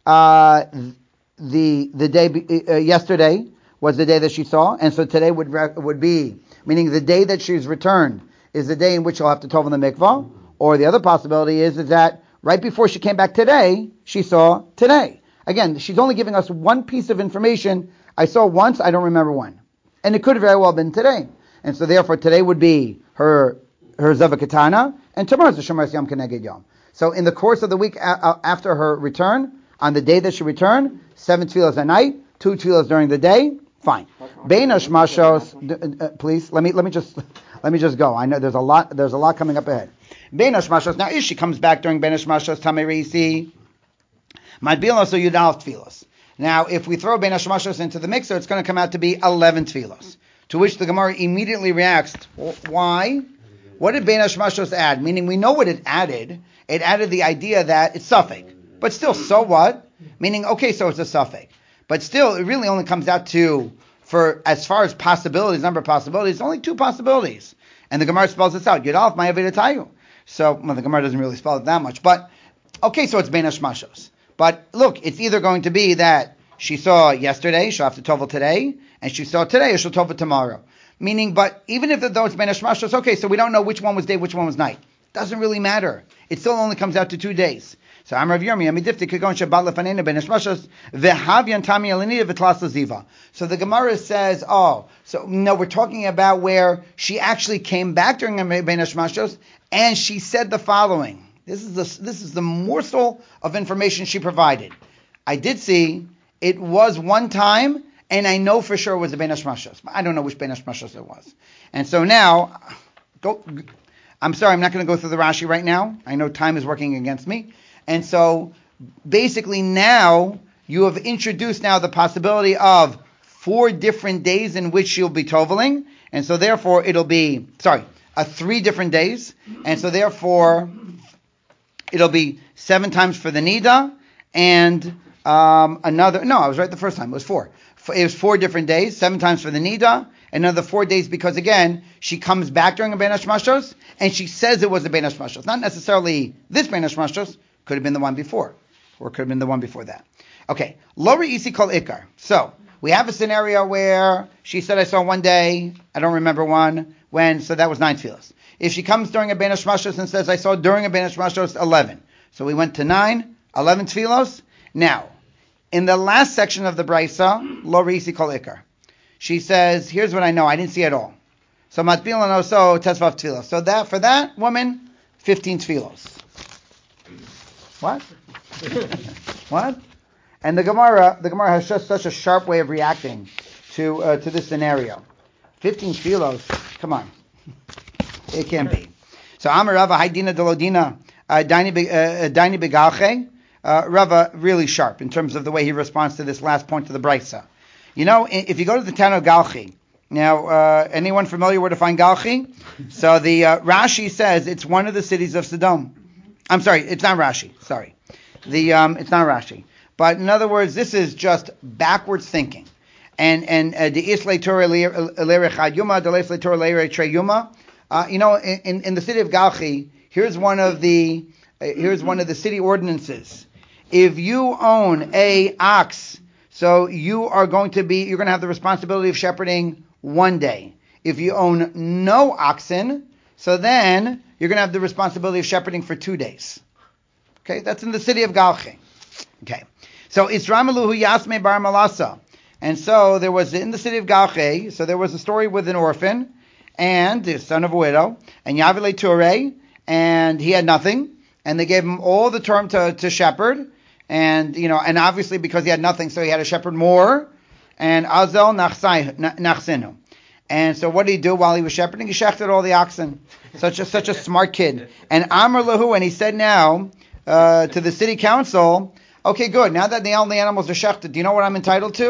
the day yesterday was the day that she saw, and so today would be, meaning the day that she's returned is the day in which she'll have to tovel the mikvah. Or the other possibility is that right before she came back today, she saw today. Again, she's only giving us one piece of information. I saw once, I don't remember when. And it could have very well been today. And so therefore today would be her Zava Katana, and tomorrow's the Shomer Yom Keneged Yom. So in the course of the week after her return, on the day that she returned, 7 tefillos at night, 2 tefillos during the day, fine. Bein hashmashos, please, let me just go. I know there's a lot coming up ahead. Bein hashmashos, now if she comes back during Bein hashmashos tamerisi, madbil also yudal tefillos. Now if we throw Bein hashmashos into the mixer, it's going to come out to be 11 tefillos. To which the Gemara immediately reacts, why? What did Bein hashmashos add? Meaning we know what it added. It added the idea that it's suffix. But still, so what? Meaning, okay, so it's a suffix. But still, it really only comes out to, for as far as possibilities, number of possibilities, only 2 possibilities. And the Gemara spells this out. Yudalef ma'avedatayu. So, well, the Gemara doesn't really spell it that much. But, okay, so it's Bein hashmashos. But look, it's either going to be that she saw yesterday, she'll have to tovel today, and she saw today, or she'll tovel tomorrow. Meaning, but even if though it's Bein hashmashos, okay, so we don't know which one was day, which one was night. Doesn't really matter. It still only comes out to 2 days. So Amar Rav Yirmi, Amidifti Kigon Shabbat Lefanena Ben Hashmashos Vehavyan Tami Alinida V'Tlas Ziva. So the Gemara says, so no, we're talking about where she actually came back during Ben Hashmashos and she said the following. This is the morsel of information she provided. I did see it was one time, and I know for sure it was the Ben Hashmashos. I don't know which Ben Hashmashos it was. And so now, I'm sorry, I'm not going to go through the Rashi right now. I know time is working against me. And so, basically now, you have introduced now the possibility of 4 different days in which she'll be toveling. And so therefore, it'll be, 3 different days. And so therefore, it'll be 7 times for the Nida, and I was right the first time, it was 4. It was 4 different days, 7 times for the Nida, another 4 days because, again, she comes back during a Ben Hashmashos, and she says it was a Ben Hashmashos. Not necessarily this Ben Hashmashos, could have been the one before, or could have been the one before that. Okay, Lo Re'isi Kol Ikar. So, we have a scenario where she said, I saw 1 day, I don't remember when, so that was 9 tefillos. If she comes during a Ben Hashmashos and says, I saw during a Ben Hashmashos 11. So we went to 9, 11 tefillos. Now, in the last section of the Brisa, Lo Re'isi Kol Ikar, she says, here's what I know, I didn't see it all. So Matbil and Oso Tesvav tefillos. So that, for that woman, 15 tefillos. What? What? And the Gemara has just such a sharp way of reacting to this scenario. 15 tefillos, come on. It can't be. So Amar Rava, Haidina Delodina, Daini Begalche. Rava, really sharp in terms of the way he responds to this last point to the Brisa. You know, if you go to the town of Galchi, now, anyone familiar where to find Galchi? So the Rashi says it's one of the cities of Sodom. I'm sorry, it's not Rashi. Sorry. It's not Rashi. But in other words, this is just backwards thinking. And the Islay Torah Leirechad Yuma, the Islay Torah Leirech Yuma. In the city of Galchi, here's one of the city ordinances. If you own a ox, so you're going to have the responsibility of shepherding 1 day. If you own no oxen, so then you're going to have the responsibility of shepherding for 2 days. Okay, that's in the city of Galchi. Okay, so Isramaluhu Yasme Bar Malasa. And so there was, in the city of Galchi, so there was a story with an orphan, and the son of a widow, and Yavile Ture, and he had nothing, and they gave him all the term to shepherd, and obviously because he had nothing, so he had to shepherd more, and Azel Nachsinu. And so what did he do while he was shepherding? He shechted all the oxen. Such a smart kid. And Amar Lahu, and he said now to the city council, okay, good. Now that all the animals are shechted, do you know what I'm entitled to?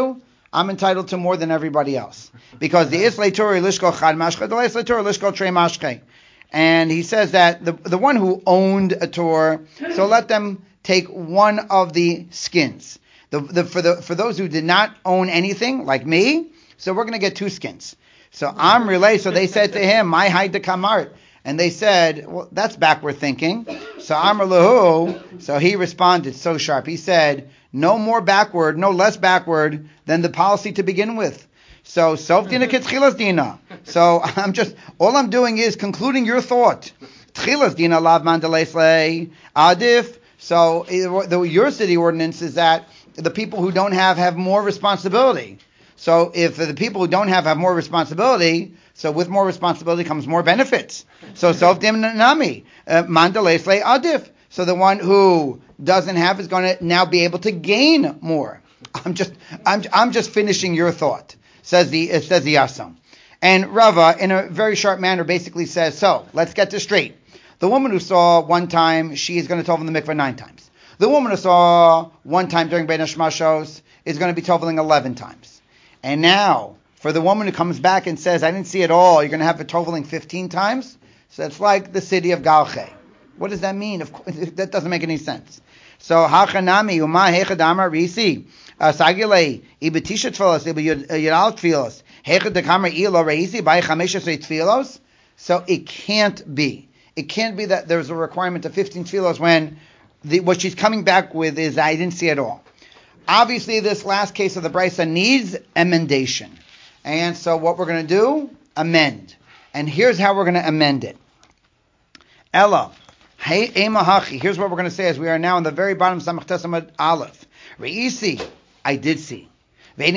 I'm entitled to more than everybody else. Because the Islay Torah Lishko Chad Mashke, the Islay Torah Lishko Trey Mashke. And he says that the one who owned a Torah, so let them take one of the skins. For those who did not own anything, like me, so we're going to get 2 skins. So Amrilay, so they said to him, my Haida Kamart. And they said, well, that's backward thinking. So Amr Lahu, so he responded so sharp. He said, no more backward, no less backward than the policy to begin with. So Sof Dina Kitchilas Dina. So all I'm doing is concluding your thought. Tchilas Dina Lav Mandalesle Adif. So your city ordinance is that the people who don't have more responsibility. So if the people who don't have more responsibility, so with more responsibility comes more benefits. So Sof Dina Nami Mandalesle Adif. So the one who doesn't have is going to now be able to gain more. I'm just finishing your thought. Says the Yasam. And Rava, in a very sharp manner, basically says, so, let's get this straight. The woman who saw one time, she is going to tovel in the mikveh 9 times. The woman who saw one time during Bein HaShmashos is going to be toveling 11 times. And now, for the woman who comes back and says, I didn't see it all, you're going to have it toveling 15 times? So it's like the city of Galche. What does that mean? Of course, that doesn't make any sense. So, Hachanami, Uma Hechadama Risi. Sagile ibetisha tfilos yidal tfilos hechad dekamar ilo reisi by chameshes tfilos. So it can't be that there's a requirement of 15 tfilos when what she's coming back with is I didn't see it all. Obviously, this last case of the brisa needs emendation, and so what we're going to do, amend, and here's how we're going to amend it. Ella, hey emahachi. Here's what we're going to say as we are now on the very bottom of Samach Tesamad Aleph. Reisi. I did see. And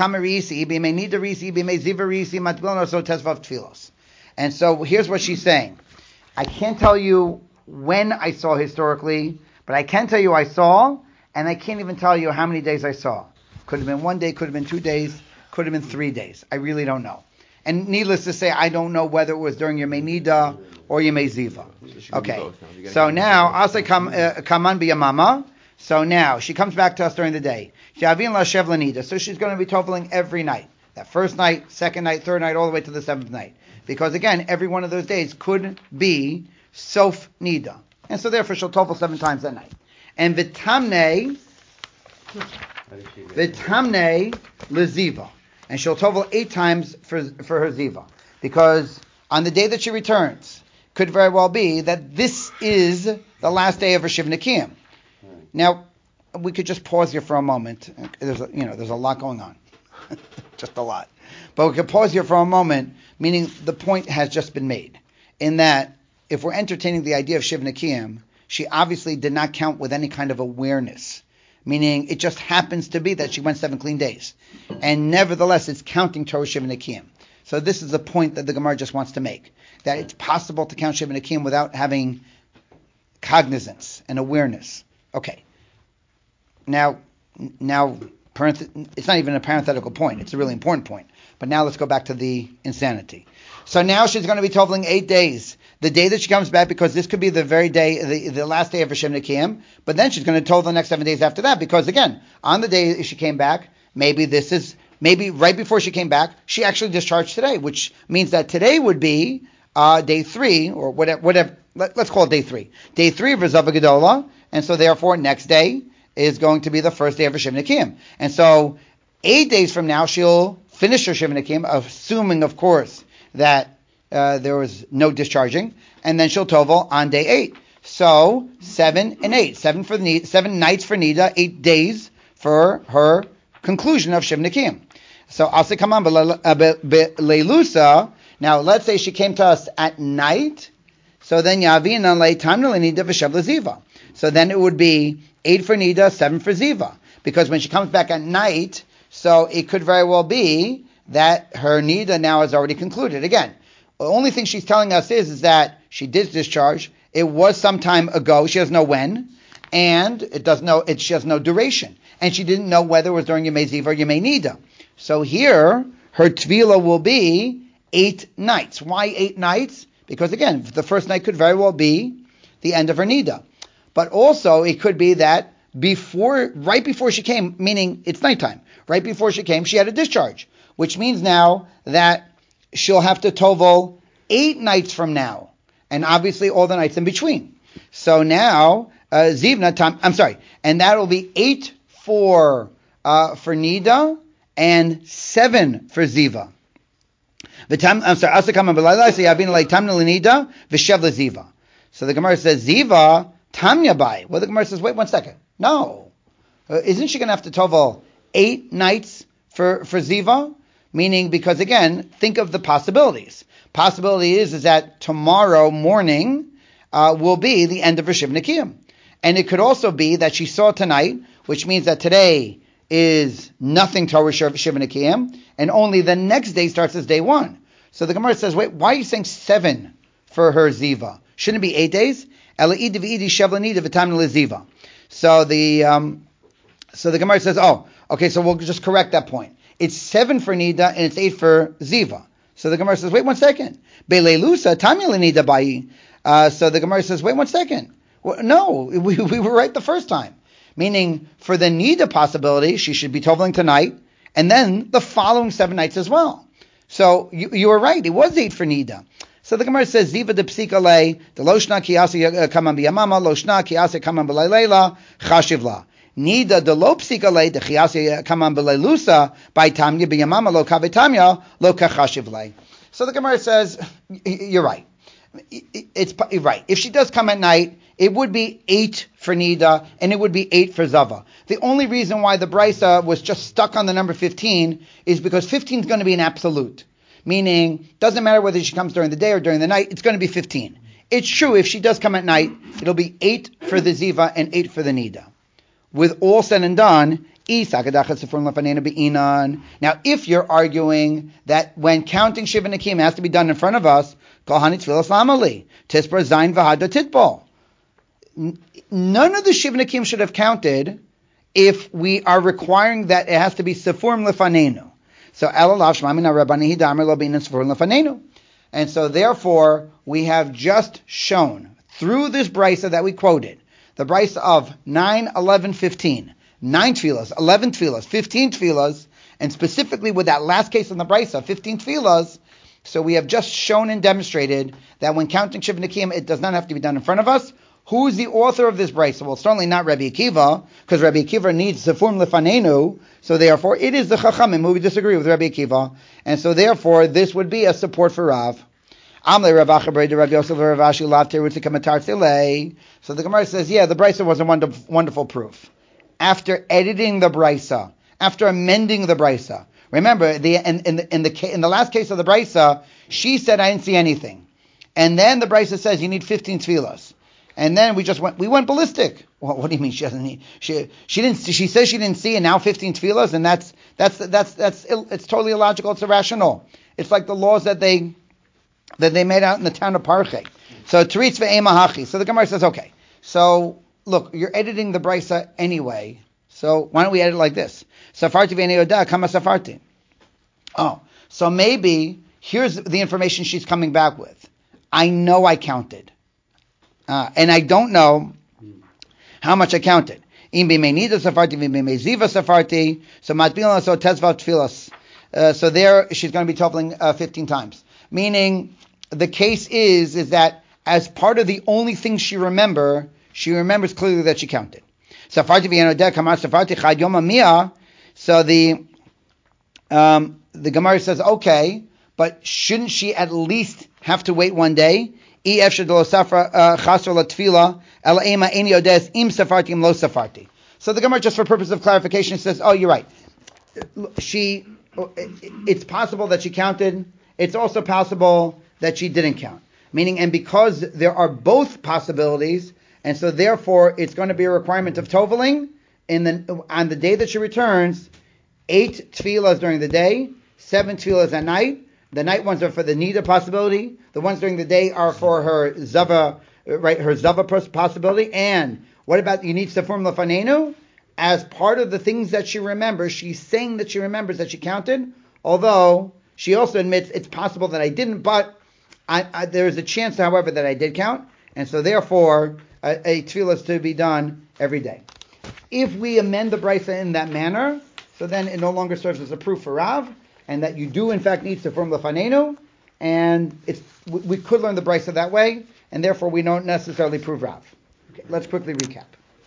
so here's what she's saying. I can't tell you when I saw historically, but I can tell you I saw, and I can't even tell you how many days I saw. Could have been 1 day, could have been 2 days, could have been 3 days. I really don't know. And needless to say, I don't know whether it was during Yemei Nida or Yemei Ziva. Okay. So now, Asa Kaman B'Yamama. So now, she comes back to us during the day. So she's going to be toveling every night. That first night, second night, third night, all the way to the 7th night. Because again, every one of those days could be Sof Nida. And so therefore she'll tovel 7 times that night. And Vitamne Leziva. And she'll tovel 8 times for her Ziva. Because on the day that she returns, could very well be that this is the last day of her Shiv Nekiyim. Now, we could just pause here for a moment. There's a lot going on. Just a lot. But we could pause here for a moment, meaning the point has just been made. In that, if we're entertaining the idea of Shiv Nekiyim, she obviously did not count with any kind of awareness. Meaning, it just happens to be that she went 7 clean days. And nevertheless, it's counting Torah Shiv Nekiyim. So this is the point that the Gemara just wants to make. That it's possible to count Shiv Nekiyim without having cognizance and awareness. Okay. Now, it's not even a parenthetical point. It's a really important point. But now let's go back to the insanity. So now she's going to be toveling 8 days. The day that she comes back, because this could be the very day, the last day of her Shem Nekiyim, but then she's going to tovel the next 7 days after that, because again, on the day she came back, maybe right before she came back, she actually discharged today, which means that today would be day 3, or whatever, let's call it day 3. Day 3 of her Zava Gedola, and so therefore next day is going to be the first day of her Shiv Nekiyim. And so 8 days from now, she'll finish her Shiv Nekiyim, assuming, of course, that there was no discharging, and then she'll tovel on day 8. So 7 and 8, 7 nights for Nida, 8 days for her conclusion of Shiv Nekiyim. So I'll say, come on, Leilusa. Now let's say she came to us at night. So then Yavina Leitamna Nida v'Shev Leziva. So then it would be 8 for Nida, 7 for Ziva. Because when she comes back at night, so it could very well be that her Nida now is already concluded. Again, the only thing she's telling us is that she did discharge. It was some time ago. She doesn't know when. And she has no duration. And she didn't know whether it was during Yemei Ziva or Yemei Nida. So here, her Tvila will be 8 nights. Why 8 nights? Because again, the first night could very well be the end of her Nida. But also, it could be that right before she came, meaning it's nighttime, right before she came, she had a discharge, which means now that she'll have to tovel 8 nights from now, and obviously all the nights in between. So now, Zivna, and that will be 8 for Nida and 7 for Ziva. So the Gemara says, Ziva, Tamya Bai. Well, the Gemara says, wait 1 second. No. Isn't she going to have to tovel 8 nights for Ziva? Meaning, because again, think of the possibilities. Possibility is that tomorrow morning will be the end of her Shiv Nikiyim. And it could also be that she saw tonight, which means that today is nothing to her Shiv Nikiyim, and only the next day starts as day 1. So the Gemara says, wait, why are you saying 7 for her Ziva? Shouldn't it be 8 days? So the Gemara says, oh, okay, so we'll just correct that point. It's 7 for Nida and it's 8 for Ziva. So the Gemara says, wait 1 second. Beleilusa Tamya Nida Bai. So the Gemara says, wait 1 second. Well, no, we were right the first time. Meaning, for the Nida possibility, she should be toveling tonight, and then the following 7 nights as well. So you were right. It was 8 for Nida. So the Gemara says, Ziva de psika le, de loshna kiyasi kaman biyamama, loshna kiyasi kaman b'laylela, chashivla. Nida de lo psika le, de kiyasi kaman b'laylusa, by tamya biyamama lo kavetamya, lo kachashivla. So the Gemara says, you're right. It's right. If she does come at night, it would be 8 for Nida, and it would be 8 for Zava. The only reason why the Brisa was just stuck on the number 15 is because 15 is going to be an absolute. Meaning, doesn't matter whether she comes during the day or during the night, it's going to be 15. It's true, if she does come at night, it'll be 8 for the Ziva and 8 for the Nida. With all said and done, now if you're arguing that when counting Shiva Nakim has to be done in front of us, none of the Shiva Nakim should have counted if we are requiring that it has to be Sefurim Lefanenu. So and so therefore we have just shown through this brisa that we quoted, the brisa of 9, 11, 15, 9 tefillas, 11 tefillas, 15 tefillas, and specifically with that last case in the brisa, 15 tefillas. So we have just shown and demonstrated that when counting Shiv Nikim, it does not have to be done in front of us. Who is the author of this brisa? Well, certainly not Rabbi Akiva, because Rabbi Akiva needs Sefurim Lefanenu, so therefore it is the Chachamim who we disagree with Rabbi Akiva, and so therefore this would be a support for Rav. So the Gemara says, yeah, the brisa was a wonderful proof. After editing the brisa, after amending the brisa, remember in the last case of the brisa, she said I didn't see anything, and then the brisa says you need 15 tefillas. And then we went ballistic. Well, what do you mean she doesn't need? She says she didn't see, and now 15 tefillas, and that's it's totally illogical. It's irrational. It's like the laws that they made out in the town of Parche. So Teritz ve'emahachi. So the Gemara says, okay. So look, you're editing the brisa anyway. So why don't we edit it like this? Safarti ve'neyoda kama safarti. Oh, so maybe here's the information she's coming back with. I know I counted. And I don't know how much I counted. So there she's going to be toveling 15 times. Meaning the case is that as part of the only thing she remembers clearly that she counted. So the Gemara says, okay, but shouldn't she at least have to wait 1 day? So the Gemara, just for purpose of clarification, says, oh, you're right. It's possible that she counted. It's also possible that she didn't count. Meaning, and because there are both possibilities, and so therefore it's going to be a requirement of toveling on the day that she returns, 8 tefillas during the day, 7 tefillas at night. The night ones are for the Nida possibility. The ones during the day are for her Zava, right? Her Zava possibility. And what about you need Sefurim Lefanenu? As part of the things that she remembers, she's saying that she remembers that she counted, although she also admits it's possible that I didn't, but there is a chance, however, that I did count. And so therefore, a tefillah is to be done every day. If we amend the brisa in that manner, so then it no longer serves as a proof for Rav, and that you do in fact need Sifrim Lefanenu, and we could learn the brisa that way, and therefore we don't necessarily prove Rav. Okay, let's quickly recap.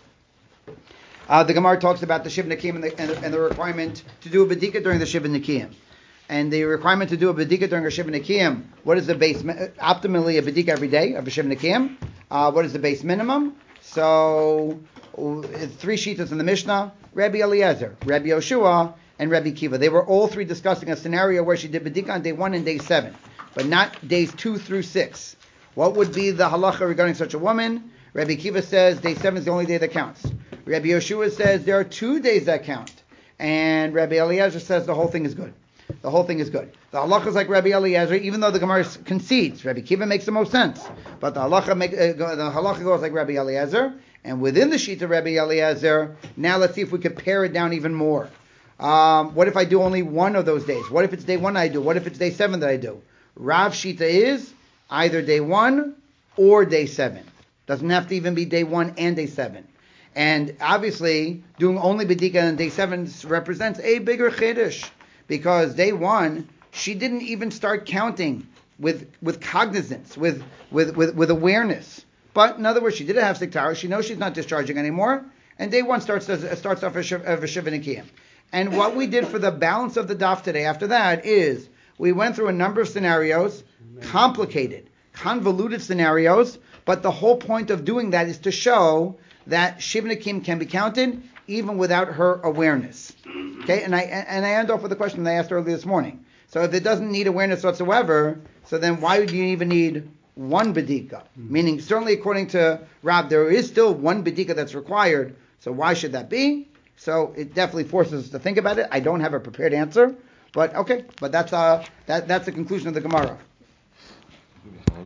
The Gemara talks about the Shiv Nikim and the requirement to do a Bedika during the Shiv Nikim. And the requirement to do a Bedika during a Shiv Nikim, what is the base, optimally a Bedika every day of a Shiv Nikim? What is the base minimum? So, 3 Shitas in the Mishnah, Rabbi Eliezer, Rabbi Yoshua, and Rabbi Kiva. They were all three discussing a scenario where she did Bedika on day 1 and day 7, but not days 2 through 6. What would be the halacha regarding such a woman? Rabbi Kiva says day 7 is the only day that counts. Rabbi Yoshua says there are 2 days that count. And Rabbi Eliezer says the whole thing is good. The whole thing is good. The halacha is like Rabbi Eliezer, even though the Gemara concedes. Rabbi Kiva makes the most sense. But the halacha goes like Rabbi Eliezer. And within the sheet of Rabbi Eliezer, now let's see if we could pare it down even more. What if I do only one of those days? What if it's day 1 I do? What if it's day 7 that I do? Rav Shita is either day 1 or day 7. Doesn't have to even be day 1 and day 7. And obviously, doing only Bedika on day 7 represents a bigger chiddush. Because day 1, she didn't even start counting with cognizance, with awareness. But in other words, she didn't have Siktara. She knows she's not discharging anymore. And day 1 starts off as a Shiva Nikiyim. And what we did for the balance of the daf today after that is we went through a number of scenarios, complicated, convoluted scenarios, but the whole point of doing that is to show that Shiva Nikim can be counted even without her awareness. Okay, and I end off with a question that I asked earlier this morning. So if it doesn't need awareness whatsoever, so then why do you even need one bedika? Meaning, certainly according to Rab, there is still one bedika that's required. So why should that be? So it definitely forces us to think about it. I don't have a prepared answer, but okay. But that's the conclusion of the Gemara.